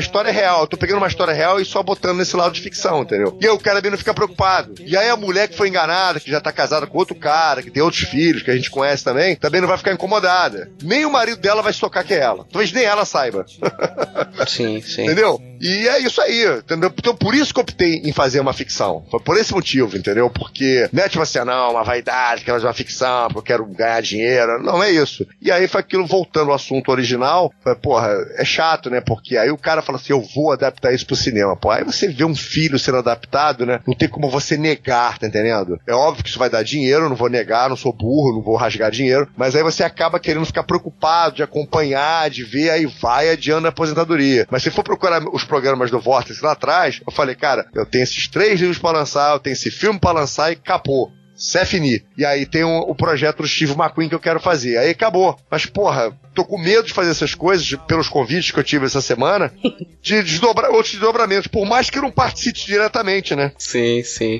Speaker 4: real. Eu tô pegando uma história real e só botando nesse lado de ficção, entendeu? E aí o cara também não fica preocupado. E aí a mulher que foi enganada, que já tá casada com outro cara, que tem outros filhos, que a gente conhece também não vai ficar incomodada. Nem o marido dela vai se tocar que é ela. Talvez nem ela saiba.
Speaker 3: Sim, sim.
Speaker 4: Entendeu? E é isso aí, entendeu? Então por isso que eu optei em fazer uma ficção. Foi por esse motivo, entendeu? Porque não é tipo assim, não, uma vaidade, quero fazer uma ficção, porque eu quero ganhar dinheiro. Não é isso. E aí foi aquilo, voltando ao assunto original, foi, porra, é chato, né? Porque aí o cara fala assim, eu vou adaptar isso pro cinema. Pô, aí você vê um filho sendo adaptado, né? Não tem como você negar, tá entendendo? É óbvio que isso vai dar dinheiro, eu não vou negar, não sou burro, não vou rasgar dinheiro, mas aí você acaba querendo ficar preocupado de acompanhar, de ver, aí vai adiando a aposentadoria. Mas se for procurar os programas do Vortex lá atrás, eu falei, cara, eu tenho esses 3 livros pra lançar, eu tenho esse filme pra lançar e acabou. C'est fini. E aí tem o projeto do Steve McQueen que eu quero fazer. Aí acabou. Mas, porra, tô com medo de fazer essas coisas, pelos convites que eu tive essa semana, de outros desdobramentos, por mais que eu não participe diretamente, né?
Speaker 3: Sim, sim.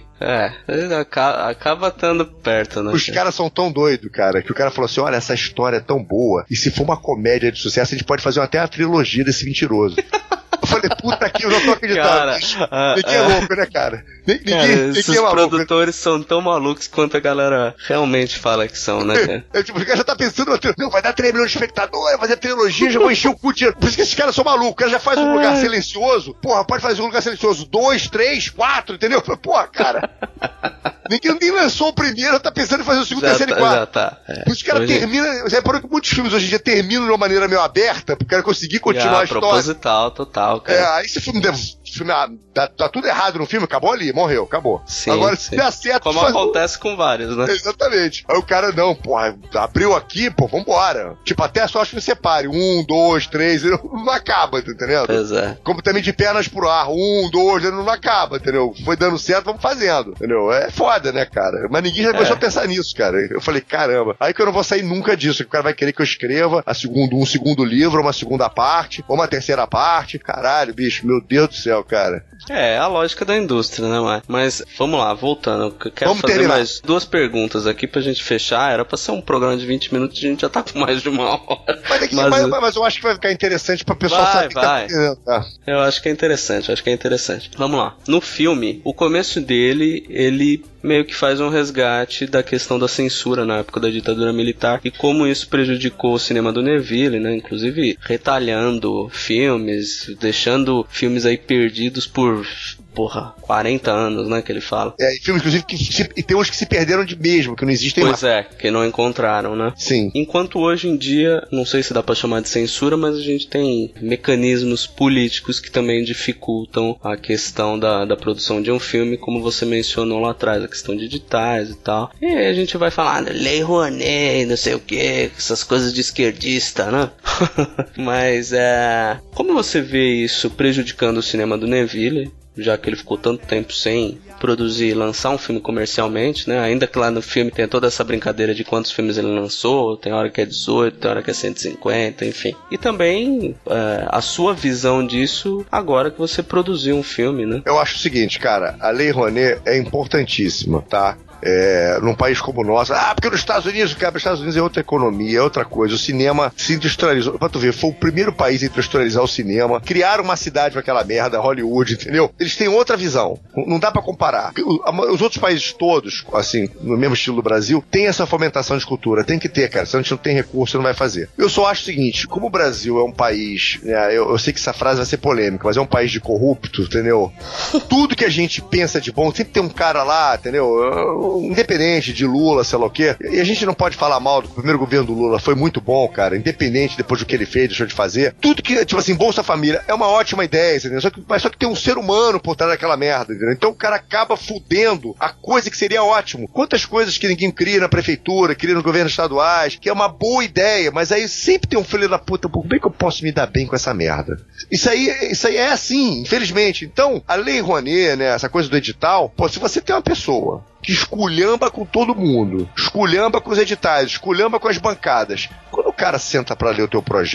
Speaker 3: Acaba estando perto, né?
Speaker 4: Os caras são tão doidos, cara, que o cara falou assim, olha, essa história é tão boa, e se for uma comédia de sucesso, a gente pode fazer até uma trilogia desse mentiroso. Eu falei, puta que eu já tô acreditando. Ninguém é louco, né, cara?
Speaker 3: Esses é maluco, produtores, né? São tão malucos quanto a galera realmente fala que são, né, cara?
Speaker 4: Tipo, o cara já tá pensando, não, vai dar 3 milhões de espectadores, vai fazer trilogia, já vou encher o cu de dinheiro. Por isso que esses caras são malucos. O cara já faz um lugar silencioso. Porra, pode fazer um lugar silencioso 2, 3, 4, entendeu? Porra, cara. Ninguém lançou o primeiro, tá pensando em fazer o segundo, terceiro e quarto. Já tá. Por isso que o cara termina. Você reparou que muitos filmes hoje em dia terminam de uma maneira meio aberta, pro cara conseguir continuar a história.
Speaker 3: Proposital, total, cara.
Speaker 4: Aí esse filme tá tudo errado no filme, acabou ali, morreu, acabou.
Speaker 3: Sim,
Speaker 4: agora, se der certo...
Speaker 3: Como acontece com vários, né?
Speaker 4: Exatamente. Aí o cara, não, porra, abriu aqui, pô, vambora. Tipo, até só acho que separe. 1, 2, 3, não acaba, tá entendendo?
Speaker 3: Pois é.
Speaker 4: Como também de pernas pro ar. 1, 2, não acaba, entendeu? Foi dando certo, vamos fazendo, entendeu? É foda, né, cara? Mas ninguém já começou a pensar nisso, cara. Eu falei, caramba, aí que eu não vou sair nunca disso. O cara vai querer que eu escreva um segundo livro, uma segunda parte, ou uma terceira parte. Caralho, bicho, meu Deus do céu, cara.
Speaker 3: É a lógica da indústria, né, mas vamos lá, voltando. Eu quero fazer mais 2 perguntas aqui pra gente fechar. Era pra ser um programa de 20 minutos, a gente já tá com mais de 1 hora.
Speaker 4: Mas eu acho que vai ficar interessante pra pessoa saber que tá fazendo, tá?
Speaker 3: Eu acho que é interessante, Vamos lá. No filme, o começo dele, ele meio que faz um resgate da questão da censura na época da ditadura militar e como isso prejudicou o cinema do Neville, né? Inclusive retalhando filmes, deixando filmes aí perdidos por 40 anos, né, que ele fala.
Speaker 4: E filmes, inclusive, e tem uns que se perderam de mesmo, que não existem mais.
Speaker 3: Pois é, que não encontraram, né?
Speaker 4: Sim.
Speaker 3: Enquanto hoje em dia, não sei se dá pra chamar de censura, mas a gente tem mecanismos políticos que também dificultam a questão da produção de um filme, como você mencionou lá atrás, a questão de editais e tal. E aí a gente vai falar, Lei Rouanet, não sei o que, essas coisas de esquerdista, né? Mas, como você vê isso prejudicando o cinema do Neville, já que ele ficou tanto tempo sem produzir e lançar um filme comercialmente, né? Ainda que lá no filme tem toda essa brincadeira de quantos filmes ele lançou, tem hora que é 18, tem hora que é 150, enfim. E também a sua visão disso agora que você produziu um filme, né?
Speaker 4: Eu acho o seguinte, cara, a Lei Rouanet é importantíssima, tá? Num país como o nosso, porque nos Estados Unidos, cara, os Estados Unidos é outra economia, é outra coisa. O cinema se industrializou, pra tu ver, foi o primeiro país a industrializar o cinema, criaram uma cidade pra aquela merda, Hollywood, entendeu? Eles têm outra visão, não dá pra comparar. Os outros países todos, assim, no mesmo estilo do Brasil, tem essa fomentação de cultura, tem que ter, cara, se a gente não tem recurso, não vai fazer. Eu só acho o seguinte, como o Brasil é um país, né, eu sei que essa frase vai ser polêmica, mas é um país de corrupto, entendeu? Tudo que a gente pensa de bom, sempre tem um cara lá, entendeu? Independente de Lula, sei lá o quê, e a gente não pode falar mal do primeiro governo do Lula, foi muito bom, cara, independente depois do que ele fez, deixou de fazer, tudo que, tipo assim, Bolsa Família é uma ótima ideia, entendeu? Só que tem um ser humano por trás daquela merda, entendeu? Então o cara acaba fudendo a coisa que seria ótimo. Quantas coisas que ninguém cria na prefeitura, cria nos governos estaduais, que é uma boa ideia, mas aí sempre tem um filho da puta, por bem que eu posso me dar bem com essa merda? Isso aí é assim, infelizmente. Então, a Lei Rouanet, né, essa coisa do edital, se você tem uma pessoa que esculhamba com todo mundo, esculhamba com os editais, esculhamba com as bancadas, quando o cara senta pra ler o teu projeto,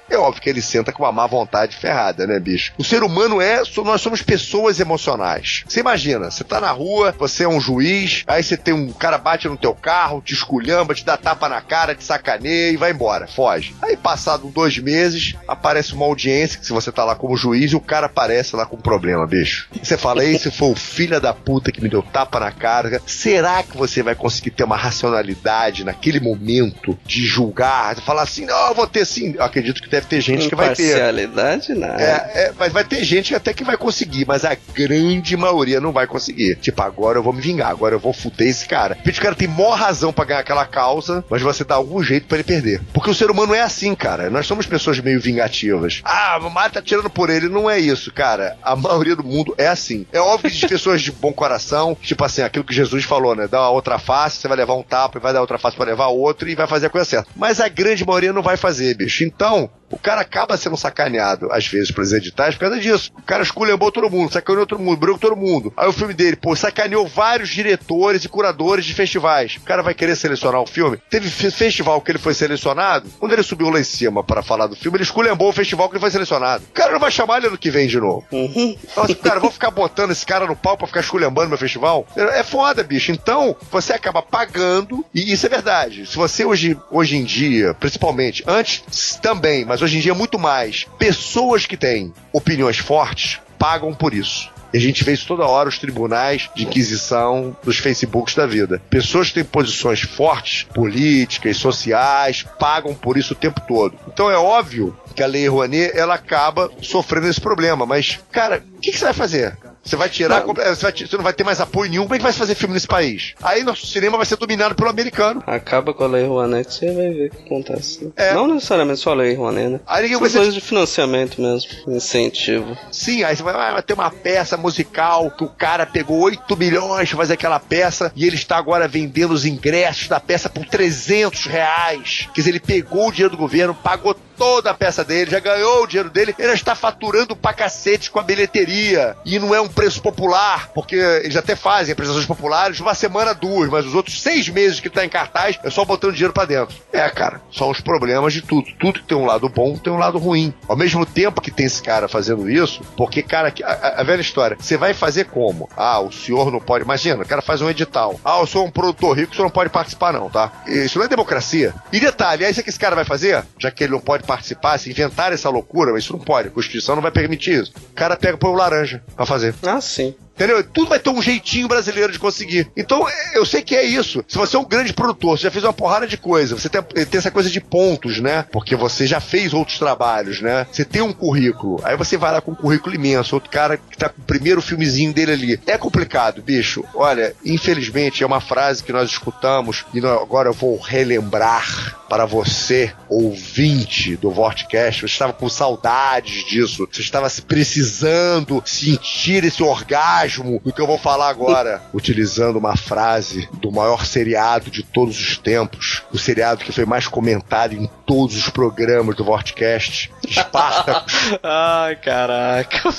Speaker 4: É óbvio que ele senta com uma má vontade ferrada, né, bicho? O ser humano nós somos pessoas emocionais. Você imagina, você tá na rua, você é um juiz, aí você tem um cara bate no teu carro, te esculhamba, te dá tapa na cara, te sacaneia e vai embora, foge. Aí passado 2 meses, aparece uma audiência, que se você tá lá como juiz, e o cara aparece lá com um problema, bicho. E você fala, esse foi o filho da puta que me deu tapa na cara. Será que você vai conseguir ter uma racionalidade naquele momento de julgar, de falar assim, não, eu vou ter sim. Eu acredito que deve ter gente que vai ter.
Speaker 3: Parcialidade, não.
Speaker 4: Vai ter gente que até que vai conseguir, mas a grande maioria não vai conseguir. Tipo, agora eu vou me vingar, agora eu vou fuder esse cara. O cara tem maior razão pra ganhar aquela causa, mas você dá algum jeito pra ele perder. Porque o ser humano é assim, cara. Nós somos pessoas meio vingativas. Ah, o Mário tá tirando por ele. Não é isso, cara. A maioria do mundo é assim. É óbvio que existem pessoas de bom coração, tipo assim, aquilo que Jesus falou, né? Dá uma outra face, você vai levar um tapa e vai dar outra face pra levar outro e vai fazer a coisa certa. Mas a grande maioria não vai fazer, bicho. Então, o cara acaba sendo sacaneado, às vezes, pelos editais por causa disso. O cara esculhambou todo mundo, sacaneou todo mundo, brigou todo mundo. Aí o filme dele, sacaneou vários diretores e curadores de festivais. O cara vai querer selecionar o filme. Teve festival que ele foi selecionado, quando ele subiu lá em cima para falar do filme, ele esculhambou o festival que ele foi selecionado. O cara não vai chamar ele ano que vem de novo. Nossa, cara, vou ficar botando esse cara no pau pra ficar esculhambando meu festival? É foda, bicho. Então, você acaba pagando, e isso é verdade. Se você hoje em dia, principalmente, antes também, mas hoje em dia muito mais, pessoas que têm opiniões fortes pagam por isso. E a gente vê isso toda hora, os tribunais de inquisição dos Facebooks da vida. Pessoas que têm posições fortes, políticas, sociais, pagam por isso o tempo todo. Então é óbvio que a Lei Rouanet, ela acaba sofrendo esse problema. Mas, cara, o que você vai fazer? Você vai tirar, você não vai ter mais apoio nenhum. Como é que vai fazer filme nesse país? Aí nosso cinema vai ser dominado pelo americano.
Speaker 3: Acaba com a Lei Rouanet, você vai ver o que acontece. Né? Não necessariamente só a Lei Rouanet, né?
Speaker 4: Aí
Speaker 3: são coisas de financiamento mesmo, incentivo.
Speaker 4: Sim, aí você vai ter uma peça musical que o cara pegou 8 milhões pra fazer aquela peça e ele está agora vendendo os ingressos da peça por R$300. Quer dizer, ele pegou o dinheiro do governo, pagou toda a peça dele, já ganhou o dinheiro dele, ele está faturando pra cacete com a bilheteria. E não é um preço popular, porque eles até fazem apresentações populares uma semana, 2, mas os outros 6 meses que ele tá em cartaz é só botando dinheiro pra dentro. Cara, são os problemas de tudo. Tudo que tem um lado bom tem um lado ruim. Ao mesmo tempo que tem esse cara fazendo isso, porque, cara, a velha história, você vai fazer como? Ah, o senhor não pode... Imagina, o cara faz um edital. Ah, eu sou um produtor rico, o senhor não pode participar não, tá? Isso não é democracia. E detalhe, aí o que esse cara vai fazer? Já que ele não pode participar, se inventar essa loucura, mas isso não pode, a Constituição não vai permitir isso. O cara pega e põe o laranja pra fazer.
Speaker 3: Ah, sim.
Speaker 4: Entendeu? Tudo vai ter um jeitinho brasileiro de conseguir. Então, eu sei que é isso. Se você é um grande produtor, você já fez uma porrada de coisa, você tem essa coisa de pontos, né? Porque você já fez outros trabalhos, né? Você tem um currículo. Aí você vai lá com um currículo imenso, outro cara que tá com o primeiro filmezinho dele ali. É complicado, bicho. Olha, infelizmente, é uma frase que nós escutamos e agora eu vou relembrar para você, ouvinte do Vortcast. Você estava com saudades disso. Você estava precisando sentir esse orgasmo do que eu vou falar agora, utilizando uma frase do maior seriado de todos os tempos, o seriado que foi mais comentado em todos os programas do Vortcast, Spartacus.
Speaker 3: Ai, caraca.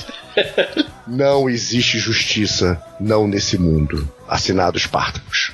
Speaker 4: Não existe justiça, não nesse mundo. Assinado Spartacus.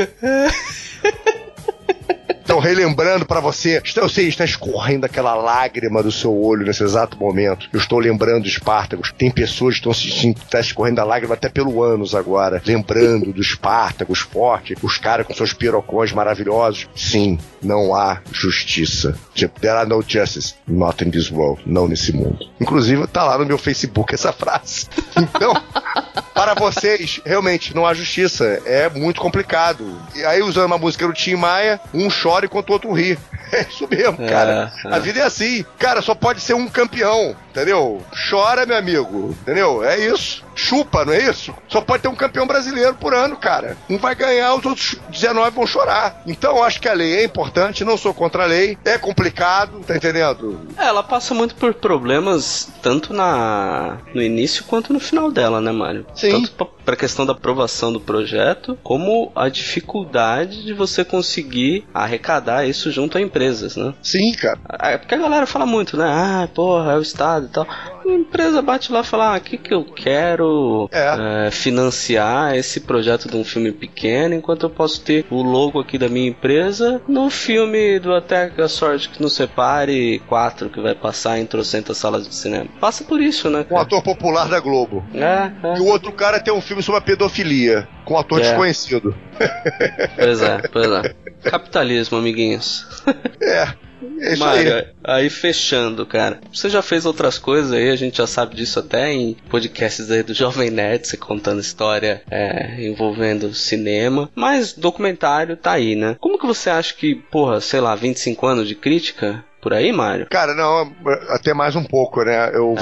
Speaker 4: Então, relembrando pra você, eu sei, está escorrendo aquela lágrima do seu olho nesse exato momento. Eu estou lembrando do Spartacus. Tem pessoas que estão assistindo, está escorrendo a lágrima até pelo ânus agora. Lembrando do Spartacus forte, os caras com seus pirocões maravilhosos. Sim, não há justiça. Tipo, there are no justice, not in this world. Não nesse mundo. Inclusive, tá lá no meu Facebook essa frase. Então, para vocês, realmente, não há justiça. É muito complicado. E aí, usando uma música do Tim Maia, um chora enquanto o outro ri. É isso mesmo, cara. A vida é assim. Cara, só pode ser um campeão, entendeu? Chora, meu amigo, entendeu? É isso. Chupa, não é isso? Só pode ter um campeão brasileiro por ano, cara. Um vai ganhar, os outros 19 vão chorar. Então, eu acho que a lei é importante, não sou contra a lei. É complicado, tá entendendo?
Speaker 3: Ela passa muito por problemas, tanto no início quanto no final dela, né, Mário?
Speaker 4: Sim.
Speaker 3: Tanto pra questão da aprovação do projeto, como a dificuldade de você conseguir arrecadar isso junto a empresas, né?
Speaker 4: Sim, cara.
Speaker 3: Porque a galera fala muito, né? Ah, porra, é o Estado e tal. A empresa bate lá e fala, o que eu quero financiar esse projeto de um filme pequeno, enquanto eu posso ter o logo aqui da minha empresa no filme do Até a Sorte que Nos Separe 4, que vai passar em trocentas salas de cinema. Passa por isso, né, cara?
Speaker 4: Um ator popular da Globo. E o outro cara tem um filme sobre a pedofilia, com um ator desconhecido.
Speaker 3: Pois é. Capitalismo, amiguinhos.
Speaker 4: É isso
Speaker 3: Mário, aí fechando, cara. Você já fez outras coisas aí, a gente já sabe disso até em podcasts aí do Jovem Nerd, você contando história envolvendo cinema. Mas documentário tá aí, né? Como que você acha que, 25 anos de crítica? Por aí, Mário?
Speaker 4: Cara, não, até mais um pouco, né? Eu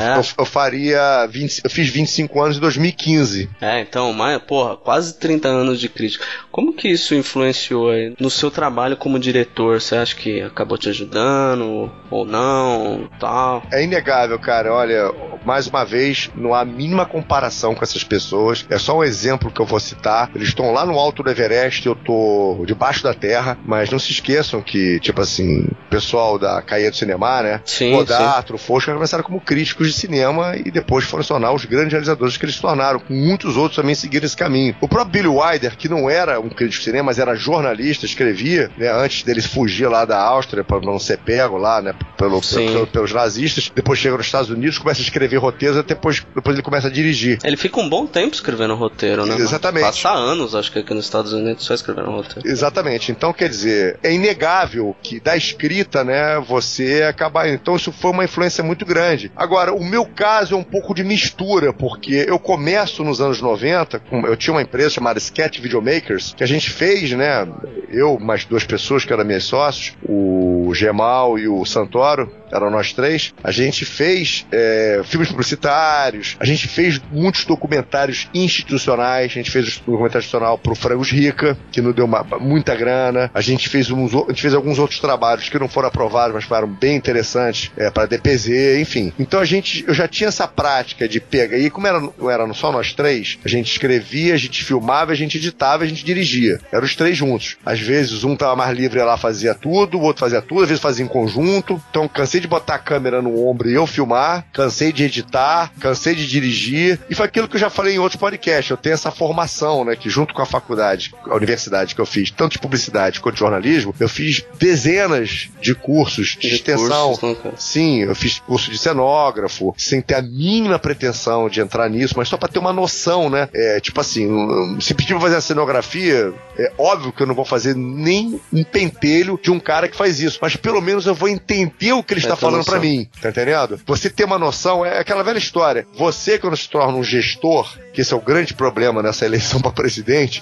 Speaker 4: fiz 25 anos em 2015.
Speaker 3: Então, quase 30 anos de crítica. Como que isso influenciou aí no seu trabalho como diretor? Você acha que acabou te ajudando ou não, tal?
Speaker 4: É inegável, cara. Olha, mais uma vez, não há a mínima comparação com essas pessoas. É só um exemplo que eu vou citar. Eles estão lá no alto do Everest, eu tô debaixo da terra, mas não se esqueçam que, tipo assim, o pessoal da Caia do Cinema, né? Godard, Truffaut, começaram como críticos de cinema e depois foram se tornar os grandes realizadores que eles se tornaram. Muitos outros também seguiram esse caminho. O próprio Billy Wilder, que não era um crítico de cinema, mas era jornalista, escrevia, né, antes dele fugir lá da Áustria para não ser pego lá, né, pelos nazistas. Depois chega nos Estados Unidos, começa a escrever roteiros, depois ele começa a dirigir.
Speaker 3: Ele fica um bom tempo escrevendo roteiro, né?
Speaker 4: Exatamente.
Speaker 3: Passa anos, acho que aqui nos Estados Unidos, só escrevendo roteiro.
Speaker 4: Exatamente. Então, quer dizer, é inegável que da escrita, né, você acabar... Então, isso foi uma influência muito grande. Agora, o meu caso é um pouco de mistura, porque eu começo nos anos 90, eu tinha uma empresa chamada Sketch Videomakers, que a gente fez, né, eu mais duas pessoas que eram meus sócios, o Gemal e o Santoro, eram nós três. A gente fez filmes publicitários, a gente fez muitos documentários institucionais, a gente fez um documentário institucional pro Frangos Rica, que não deu muita grana, a gente fez alguns outros trabalhos que não foram aprovados, mas foram bem interessantes, para DPZ, enfim. Então eu já tinha essa prática de pegar, e como eram só nós três, a gente escrevia, a gente filmava, a gente editava, a gente dirigia. Eram os três juntos. Às vezes um tava mais livre, lá fazia tudo, o outro fazia tudo, às vezes fazia em conjunto. Então cansei de botar a câmera no ombro e eu filmar, cansei de editar, cansei de dirigir, e foi aquilo que eu já falei em outros podcasts. Eu tenho essa formação, né, que junto com a faculdade, a universidade que eu fiz, tanto de publicidade quanto de jornalismo, eu fiz dezenas de cursos de extensão. Sim, eu fiz curso de cenógrafo, sem ter a mínima pretensão de entrar nisso, mas só pra ter uma noção, né? Tipo assim, se pedir pra fazer a cenografia, é óbvio que eu não vou fazer nem um pentelho de um cara que faz isso, mas pelo menos eu vou entender o que ele está falando pra mim, tá entendendo? Você ter uma noção, é aquela velha história. Você, quando se torna um gestor, que esse é o grande problema nessa eleição pra presidente,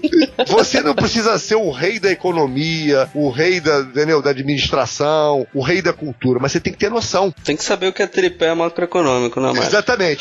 Speaker 4: você não precisa ser o rei da economia, o rei da administração, o rei da cultura, mas você tem que ter noção.
Speaker 3: Tem que saber o que é tripé macroeconômico, né, Mário?
Speaker 4: Exatamente.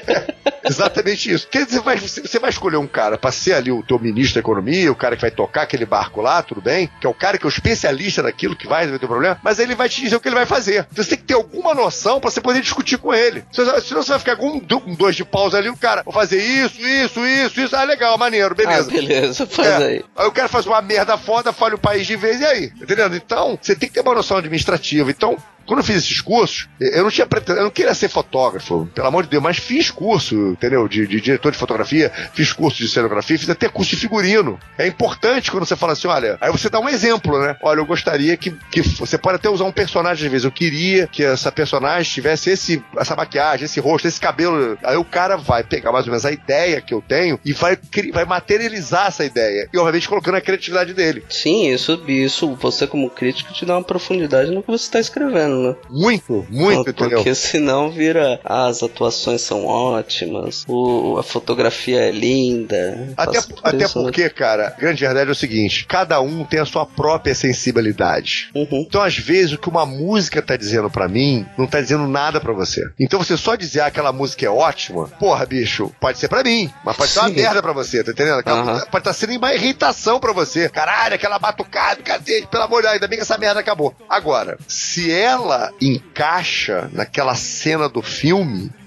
Speaker 4: Exatamente isso. Porque você vai escolher um cara pra ser ali o teu ministro da economia, o cara que vai tocar aquele barco lá, tudo bem, que é o cara que é o especialista naquilo que vai resolver o teu problema, mas ele vai te dizer o que ele vai fazer. Então você tem que ter alguma noção pra você poder discutir com ele. Senão você vai ficar com dois de pausa ali, o cara, vou fazer isso, legal, maneiro, beleza.
Speaker 3: Beleza, faz aí.
Speaker 4: Aí o cara faz uma merda foda, falha o país de vez, e aí? Entendendo? Então, você tem que ter uma noção administrativa. Então, quando eu fiz esses cursos, eu não queria ser fotógrafo, pelo amor de Deus, mas fiz curso, entendeu? De diretor de fotografia, fiz curso de cenografia, fiz até curso de figurino. É importante quando você fala assim, olha, aí você dá um exemplo, né? Olha, eu gostaria que você pode até usar um personagem às vezes, eu queria que essa personagem tivesse essa maquiagem, esse rosto, esse cabelo. Aí o cara vai pegar mais ou menos a ideia que eu tenho e vai materializar essa ideia. E obviamente colocando a criatividade dele.
Speaker 3: Sim, isso você como crítico te dá uma profundidade no que você está escrevendo.
Speaker 4: Muito,
Speaker 3: porque
Speaker 4: entendeu?
Speaker 3: Porque senão vira as atuações são ótimas, a fotografia é linda.
Speaker 4: Até porque, cara, a grande verdade é o seguinte, cada um tem a sua própria sensibilidade. Então, às vezes, o que uma música tá dizendo pra mim, não tá dizendo nada pra você. Então, você só dizer aquela música é ótima, porra, bicho, pode ser pra mim, mas pode ser uma merda pra você, tá entendendo? Pode estar sendo uma irritação pra você. Caralho, aquela batucada, cacete, pelo amor de Deus, ainda bem que essa merda acabou. Agora, se ela encaixa naquela cena do filme,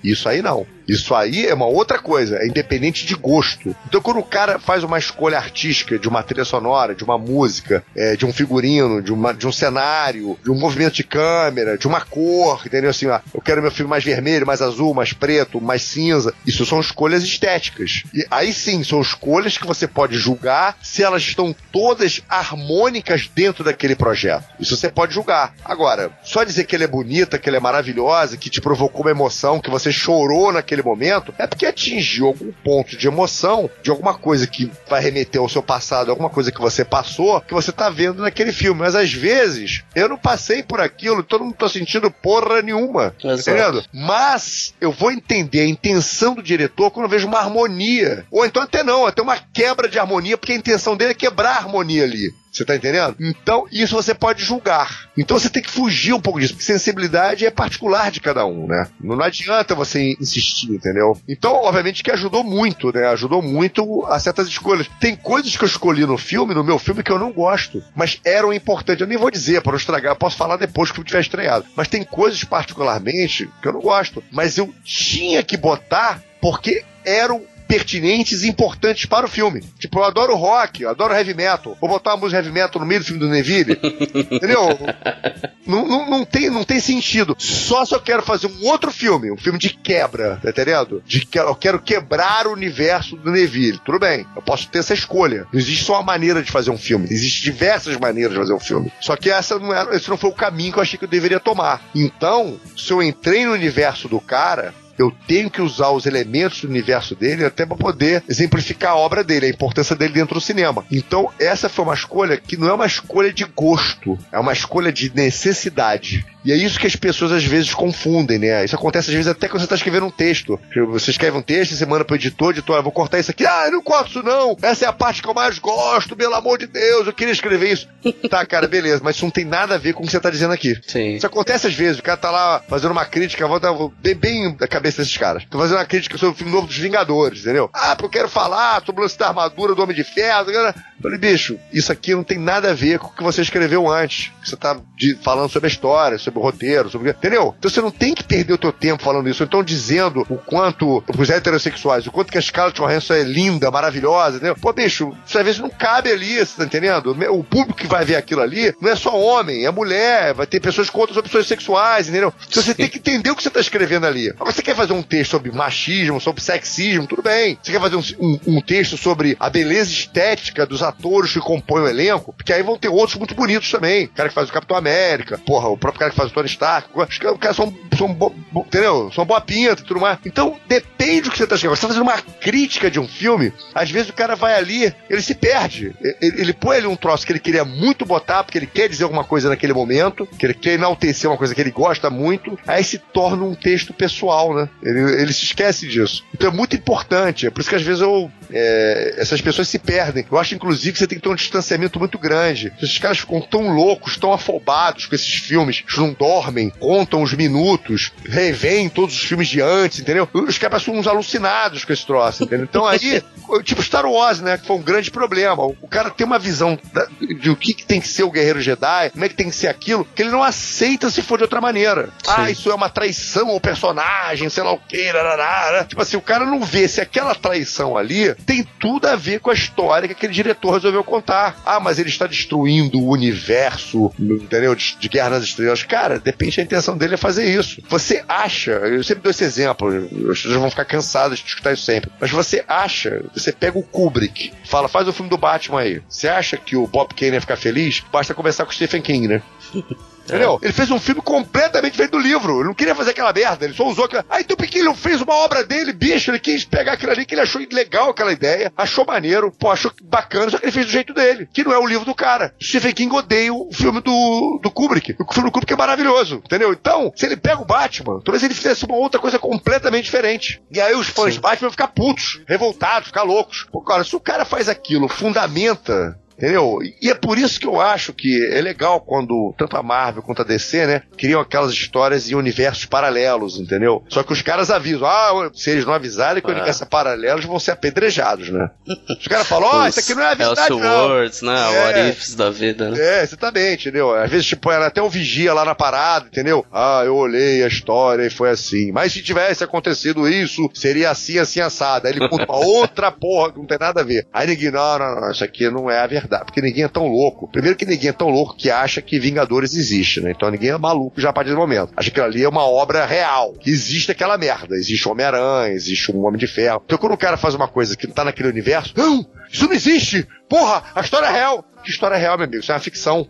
Speaker 4: Isso aí não. Isso aí é uma outra coisa, é independente de gosto. Então quando o cara faz uma escolha artística de uma trilha sonora, de uma música, de um figurino, de um cenário, de um movimento de câmera, de uma cor, entendeu? Assim, eu quero meu filme mais vermelho, mais azul, mais preto, mais cinza. Isso são escolhas estéticas. E aí sim, são escolhas que você pode julgar se elas estão todas harmônicas dentro daquele projeto. Isso você pode julgar. Agora, só dizer que ela é bonita, que ela é maravilhosa, que te provocou uma emoção, que você chorou naquele momento, é porque atingiu algum ponto de emoção, de alguma coisa que vai remeter ao seu passado, alguma coisa que você passou, que você tá vendo naquele filme. Mas às vezes, eu não passei por aquilo, então eu não tô sentindo porra nenhuma. Entendendo? Mas eu vou entender a intenção do diretor quando eu vejo uma harmonia. Ou então até não, até uma quebra de harmonia, porque a intenção dele é quebrar a harmonia ali. Você tá entendendo? Então, isso você pode julgar. Então você tem que fugir um pouco disso, porque sensibilidade é particular de cada um, né? Não adianta você insistir, entendeu? Então, obviamente que ajudou muito, né? Ajudou muito a certas escolhas. Tem coisas que eu escolhi no meu filme, que eu não gosto, mas eram importantes. Eu nem vou dizer, para não estragar, eu posso falar depois que o filme tiver estreado. Mas tem coisas particularmente que eu não gosto. Mas eu tinha que botar porque eram pertinentes e importantes para o filme. Tipo, eu adoro rock, eu adoro heavy metal. Vou botar uma música heavy metal no meio do filme do Neville. Entendeu? Não tem sentido. Só se eu quero fazer um outro filme, um filme de quebra, tá entendendo? Eu quero quebrar o universo do Neville. Tudo bem, eu posso ter essa escolha. Não existe só uma maneira de fazer um filme. Existem diversas maneiras de fazer um filme. Só que esse não foi o caminho que eu achei que eu deveria tomar. Então, se eu entrei no universo do cara, eu tenho que usar os elementos do universo dele até para poder exemplificar a obra dele, a importância dele dentro do cinema. Então, essa foi uma escolha que não é uma escolha de gosto, é uma escolha de necessidade. E é isso que as pessoas às vezes confundem, né? Isso acontece às vezes até quando você está escrevendo um texto. Você escreve um texto e você manda pro editor, eu vou cortar isso aqui. Eu não corto isso não. Essa é a parte que eu mais gosto, pelo amor de Deus, eu queria escrever isso. Tá, cara, beleza, mas isso não tem nada a ver com o que você tá dizendo aqui.
Speaker 3: Sim.
Speaker 4: Isso acontece às vezes, o cara tá lá fazendo uma crítica, vou bem da cabeça desses caras. Tô fazendo uma crítica sobre o filme novo dos Vingadores, entendeu? Porque eu quero falar sobre o lance da armadura do Homem de Ferro. Eu falei, bicho, isso aqui não tem nada a ver com o que você escreveu antes. Você tá falando sobre a história, sobre o roteiro, entendeu? Então você não tem que perder o teu tempo falando isso. Então dizendo o quanto os heterossexuais, o quanto que a Scarlett Johansson é linda, maravilhosa, entendeu? Pô, bicho, isso às vezes não cabe ali, você tá entendendo? O público que vai ver aquilo ali não é só homem, é mulher, vai ter pessoas com outras opções sexuais, entendeu? Então você tem que entender o que você tá escrevendo ali. Mas você quer fazer um texto sobre machismo, sobre sexismo, tudo bem. Você quer fazer um texto sobre a beleza estética dos atores que compõem o elenco, porque aí vão ter outros muito bonitos também. O cara que faz o Capitão América, porra, o próprio cara que faz o Tony Stark, os caras entendeu? São boa pinta e tudo mais. Então, depende do que você tá escrevendo. Você tá fazendo uma crítica de um filme, às vezes o cara vai ali, ele se perde. Ele põe ali um troço que ele queria muito botar, porque ele quer dizer alguma coisa naquele momento, que ele quer enaltecer uma coisa que ele gosta muito, aí se torna um texto pessoal, né? Ele se esquece disso. Então é muito importante. É por isso que às vezes essas pessoas se perdem. Eu acho, inclusive, que você tem que ter um distanciamento muito grande. Esses caras ficam tão loucos, tão afobados com esses filmes, eles não dormem, contam os minutos, reveem todos os filmes de antes, entendeu? Os caras são uns alucinados com esse troço, entendeu? Então aí, tipo Star Wars, né? Que foi um grande problema. O cara tem uma visão de o que tem que ser o Guerreiro Jedi, como é que tem que ser aquilo, que ele não aceita se for de outra maneira. Sim. Isso é uma traição ao personagem, sei lá o que, tipo assim, o cara não vê se aquela traição ali tem tudo a ver com a história que aquele diretor resolveu contar. Mas ele está destruindo o universo, entendeu? De Guerra nas Estrelas. Cara, depende da intenção dele é fazer isso. Você acha, eu sempre dou esse exemplo, as pessoas vão ficar cansadas de escutar isso sempre, mas você pega o Kubrick, faz o filme do Batman aí. Você acha que o Bob Kane ia ficar feliz? Basta conversar com o Stephen King, né? Entendeu? Ele fez um filme completamente diferente do livro. Ele não queria fazer aquela merda. Ele só usou aquela... então porque ele fez uma obra dele, bicho, ele quis pegar aquilo ali que ele achou legal, aquela ideia, achou maneiro, achou bacana, só que ele fez do jeito dele, que não é o livro do cara. Stephen King odeia o filme do Kubrick. O filme do Kubrick é maravilhoso, entendeu? Então, se ele pega o Batman, talvez ele fizesse uma outra coisa completamente diferente. E aí os fãs de Batman vão ficar putos, revoltados, ficar loucos. Cara, se o cara faz aquilo, fundamenta entendeu? E é por isso que eu acho que é legal quando tanto a Marvel quanto a DC, né, criam aquelas histórias em universos paralelos, entendeu? Só que os caras avisam, se eles não avisarem que o universo é paralelo, eles vão ser apedrejados, né? Os caras falam, isso aqui não é a verdade, não.
Speaker 3: Elseworlds, né? What ifs da vida, né?
Speaker 4: Exatamente, entendeu? Às vezes, tipo, era até o vigia lá na parada, entendeu? Eu olhei a história e foi assim. Mas se tivesse acontecido isso, seria assim, assim, assado. Aí ele conta uma outra porra que não tem nada a ver. Aí ninguém, não, isso aqui não é a verdade. Porque ninguém é tão louco. Primeiro que ninguém é tão louco que acha que Vingadores existe, né? Então ninguém é maluco já a partir do momento. Acha que ali é uma obra real. Que existe aquela merda. Existe o Homem-Aranha, existe um Homem de Ferro. Então quando o cara faz uma coisa que não tá naquele universo, não, isso não existe! Porra, a história é real! Que história é real, meu amigo? Isso é uma ficção.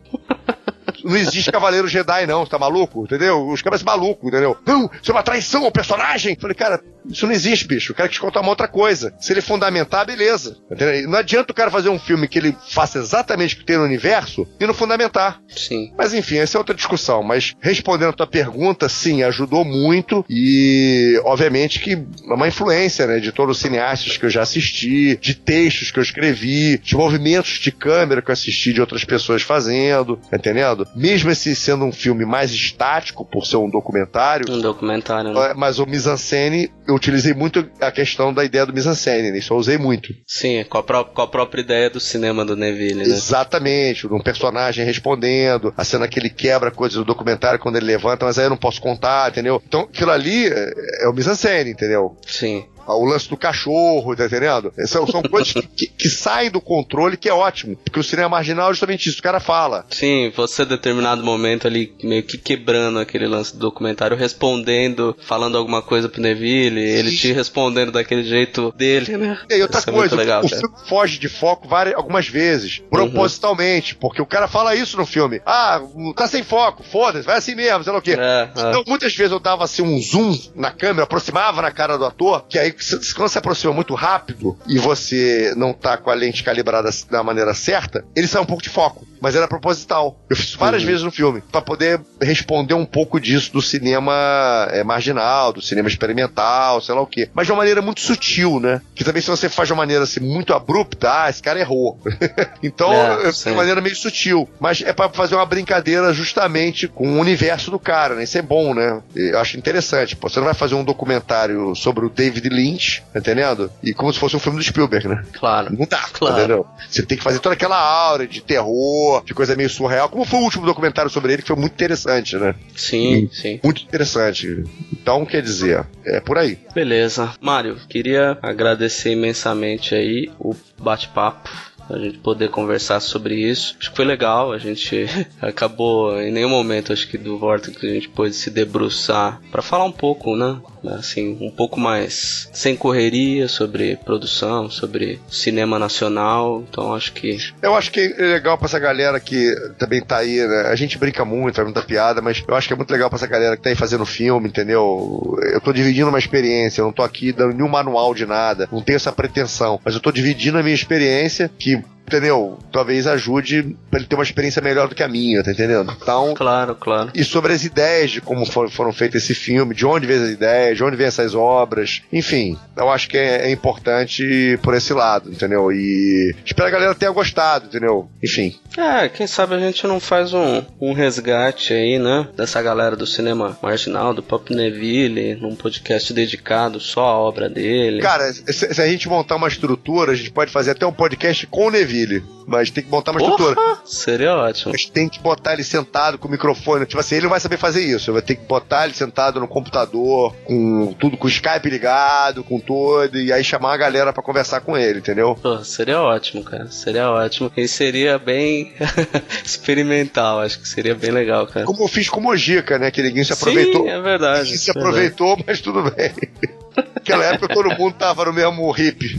Speaker 4: Não existe Cavaleiro Jedi, não, você tá maluco? Entendeu? Os caras são malucos, entendeu? Não, isso é uma traição ao personagem. Falei, cara, isso não existe, bicho. Eu quero te contar uma outra coisa. Se ele fundamentar, beleza. Entendeu? Não adianta o cara fazer um filme que ele faça exatamente o que tem no universo e não fundamentar.
Speaker 3: Sim.
Speaker 4: Mas enfim, essa é outra discussão. Mas respondendo a tua pergunta, sim, ajudou muito e, obviamente, que é uma influência, né, de todos os cineastas que eu já assisti, de textos que eu escrevi, de movimentos de câmera que eu assisti de outras pessoas fazendo, entendendo? Mesmo esse sendo um filme mais estático, por ser um documentário.
Speaker 3: Um documentário, né?
Speaker 4: Mas o mise-en-scène, eu utilizei muito a questão da ideia do mise-en-scène, né? Isso eu usei muito.
Speaker 3: Sim, com a própria ideia do cinema do Neville, né?
Speaker 4: Exatamente, um personagem respondendo, a cena que ele quebra coisas do documentário quando ele levanta, mas aí eu não posso contar, entendeu? Então aquilo ali é o mise-en-scène, entendeu?
Speaker 3: Sim.
Speaker 4: O lance do cachorro, tá entendendo? São coisas que saem do controle, que é ótimo. Porque o cinema marginal é justamente isso, o cara fala.
Speaker 3: Sim, você, em determinado momento ali, meio que quebrando aquele lance do documentário, respondendo, falando alguma coisa pro Neville, ele te respondendo daquele jeito dele, né?
Speaker 4: E outra coisa, legal, o filme foge de foco algumas vezes, propositalmente, porque o cara fala isso no filme. Tá sem foco, foda-se, vai assim mesmo, sei lá o quê. Então, muitas vezes eu dava assim um zoom na câmera, aproximava na cara do ator, que aí quando se aproxima muito rápido e você não tá com a lente calibrada da maneira certa, ele sai um pouco de foco. Mas era proposital. Eu fiz várias vezes no filme, pra poder responder um pouco disso do cinema marginal, do cinema experimental, sei lá o quê. Mas de uma maneira muito sutil, né? Que também se você faz de uma maneira assim, muito abrupta, esse cara errou. Então, de uma maneira meio sutil. Mas é pra fazer uma brincadeira justamente com o universo do cara, né? Isso é bom, né? Eu acho interessante. Pô, você não vai fazer um documentário sobre o David Lynch, tá entendendo? E como se fosse um filme do Spielberg, né?
Speaker 3: Claro.
Speaker 4: Não dá, entendeu? Você tem que fazer toda aquela aura de terror, de coisa meio surreal, como foi o último documentário sobre ele, que foi muito interessante, né?
Speaker 3: Sim, sim.
Speaker 4: Muito interessante. Então, quer dizer, é por aí.
Speaker 3: Beleza. Mário, queria agradecer imensamente aí o bate-papo, a gente poder conversar sobre isso. Acho que foi legal, a gente acabou em nenhum momento, acho que do Vortex, a gente pôde se debruçar para falar um pouco, né? Assim, um pouco mais sem correria sobre produção, sobre cinema nacional. Então acho que... Eu acho que é legal pra essa galera que também tá aí, né? A gente brinca muito, faz muita piada, mas eu acho que é muito legal pra essa galera que tá aí fazendo filme, entendeu? Eu tô dividindo uma experiência, eu não tô aqui dando nenhum manual de nada, não tenho essa pretensão, mas eu tô dividindo a minha experiência, que, entendeu? Talvez ajude pra ele ter uma experiência melhor do que a minha, tá entendendo? Então... Claro. E sobre as ideias de como foram feitas esse filme, de onde vem as ideias, de onde vem essas obras, enfim, eu acho que é importante por esse lado, entendeu? E espero que a galera tenha gostado, entendeu? Enfim. Quem sabe a gente não faz um resgate aí, né? Dessa galera do cinema marginal, do Pop Neville, num podcast dedicado só à obra dele. Cara, se a gente montar uma estrutura, a gente pode fazer até um podcast com o Neville, mas tem que montar uma estrutura. Seria ótimo. A gente tem que botar ele sentado com o microfone, tipo assim, ele não vai saber fazer isso, vai ter que botar ele sentado no computador, com tudo, com o Skype ligado, com tudo, e aí chamar a galera pra conversar com ele, entendeu? Seria ótimo, cara, seria ótimo. E seria bem experimental, acho que seria bem legal, cara. Como eu fiz com o Mojica, né, que ninguém se aproveitou. Sim, é verdade. Ninguém se aproveitou, mas tudo bem. Naquela época todo mundo tava no mesmo hippie.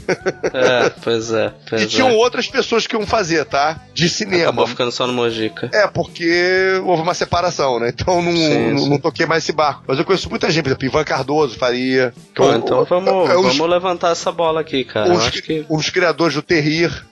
Speaker 3: Pois é. E tinham outras pessoas que iam fazer, tá? De cinema. Acabou ficando só no Mojica. Porque houve uma separação, né? Então não toquei mais esse barco. Mas eu conheço muita gente, por exemplo, Ivan Cardoso faria. Então vamos levantar essa bola aqui, cara. Um dos criadores do Terrir,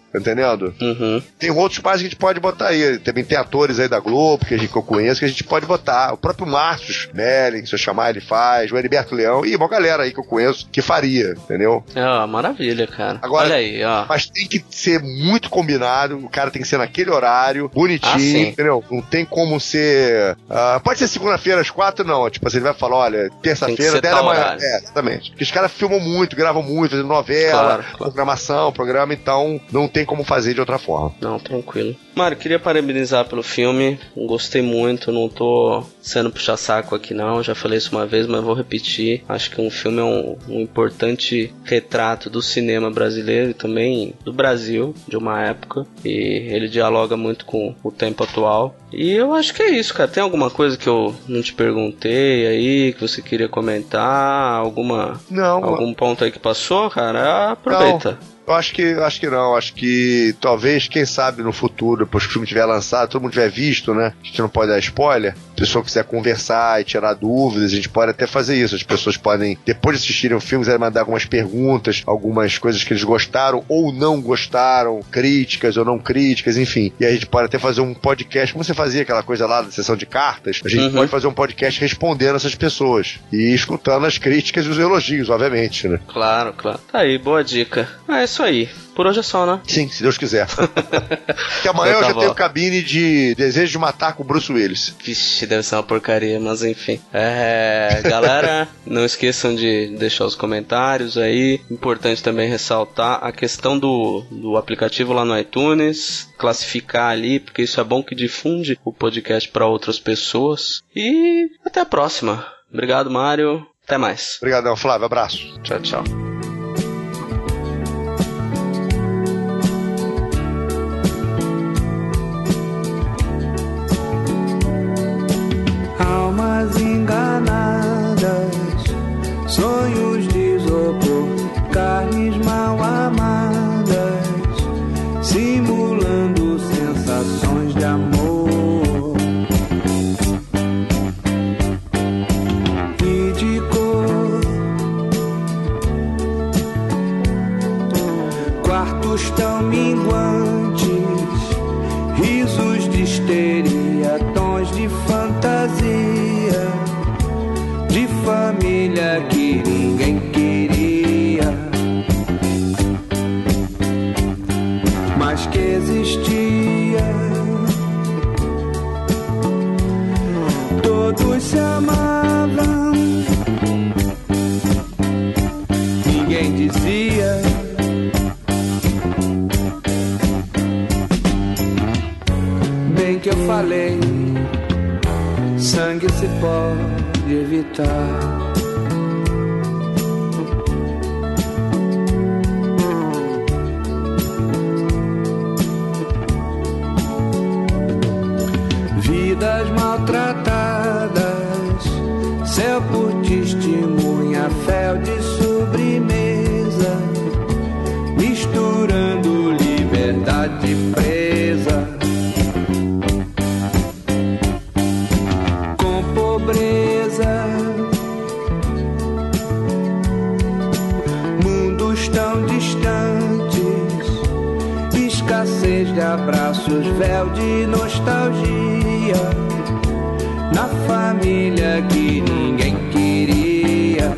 Speaker 4: entendendo? Tem outros pais que a gente pode botar aí. Também tem atores aí da Globo que eu conheço que a gente pode botar. O próprio Márcio Melling, se eu chamar, ele faz. O Heriberto Leão. E uma galera aí que eu conheço que faria, entendeu?
Speaker 3: Maravilha, cara.
Speaker 4: Agora,
Speaker 3: olha aí, ó.
Speaker 4: Mas tem que ser muito combinado. O cara tem que ser naquele horário, bonitinho, entendeu? Não tem como ser... pode ser segunda-feira às 4, não. Tipo assim, ele vai falar, olha, terça-feira, 10 da manhã. Exatamente. Porque os caras filmam muito, gravam muito, fazendo novela, programação, programa, então não tem como fazer de outra forma.
Speaker 3: Não, tranquilo. Mário, queria parabenizar pelo filme. Gostei muito, não tô sendo puxa-saco aqui não, já falei isso uma vez, mas vou repetir. Acho que um filme é um importante retrato do cinema brasileiro e também do Brasil, de uma época, e ele dialoga muito com o tempo atual. E eu acho que é isso, cara. Tem alguma coisa que eu não te perguntei aí, que você queria comentar? Algum ponto aí que passou, cara? Aproveita.
Speaker 4: Não. Eu acho que não. Acho que talvez, quem sabe no futuro, depois que o filme tiver lançado, todo mundo tiver visto, né? A gente não pode dar spoiler. Se a pessoa quiser conversar e tirar dúvidas, a gente pode até fazer isso. As pessoas podem, depois de assistirem o filme, mandar algumas perguntas, algumas coisas que eles gostaram ou não gostaram, críticas ou não críticas, enfim. E aí a gente pode até fazer um podcast, como você fazia aquela coisa lá da sessão de cartas, a gente pode fazer um podcast respondendo essas pessoas e escutando as críticas e os elogios, obviamente, né?
Speaker 3: Claro. Tá aí, boa dica. É isso aí. Por hoje é só, né?
Speaker 4: Sim, se Deus quiser. Porque amanhã eu já tenho cabine de Desejo de Matar com o Bruce Willis.
Speaker 3: Vixe, deve ser uma porcaria, mas enfim. Galera, não esqueçam de deixar os comentários aí. Importante também ressaltar a questão do aplicativo lá no iTunes. Classificar ali, porque isso é bom que difunde o podcast para outras pessoas. E até a próxima. Obrigado, Mário. Até mais.
Speaker 4: Obrigadão, Flávio. Abraço.
Speaker 3: Tchau.
Speaker 2: Almas enganadas, sonhos de isopor, carnes mal amadas, simulando sensações de amor e de cor. Quartos tão minguantes, risos de histeria, tons de fantasia, de família que ninguém queria, mas que existia. Todos se amavam, ninguém dizia. Bem que eu falei, sangue se pode evitar. Vidas maltratadas, céu por testemunha, fel de sobremesa, misturando liberdade presa com pobreza. Mundos tão distantes, escassez de abraços, véu de nostalgia, na família que ninguém queria,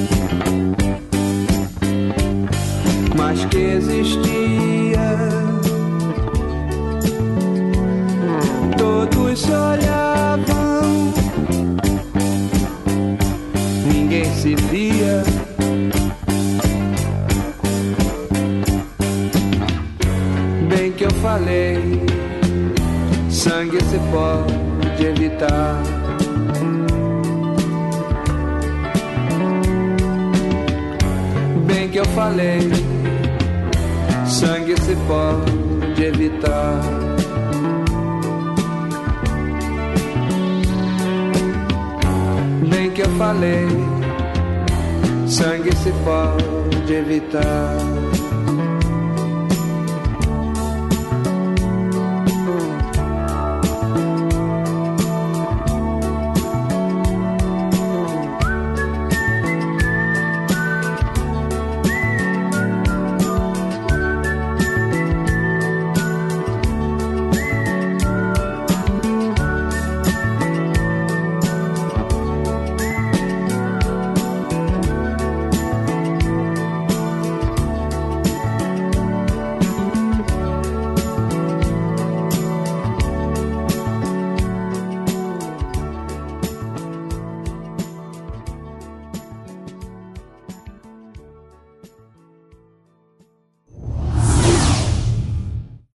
Speaker 2: mas que existia. Todos se olhavam, ninguém se via. Bem que eu falei, sangue se pode evitar. Bem que eu falei, sangue se pode evitar. Bem que eu falei, sangue se pode evitar.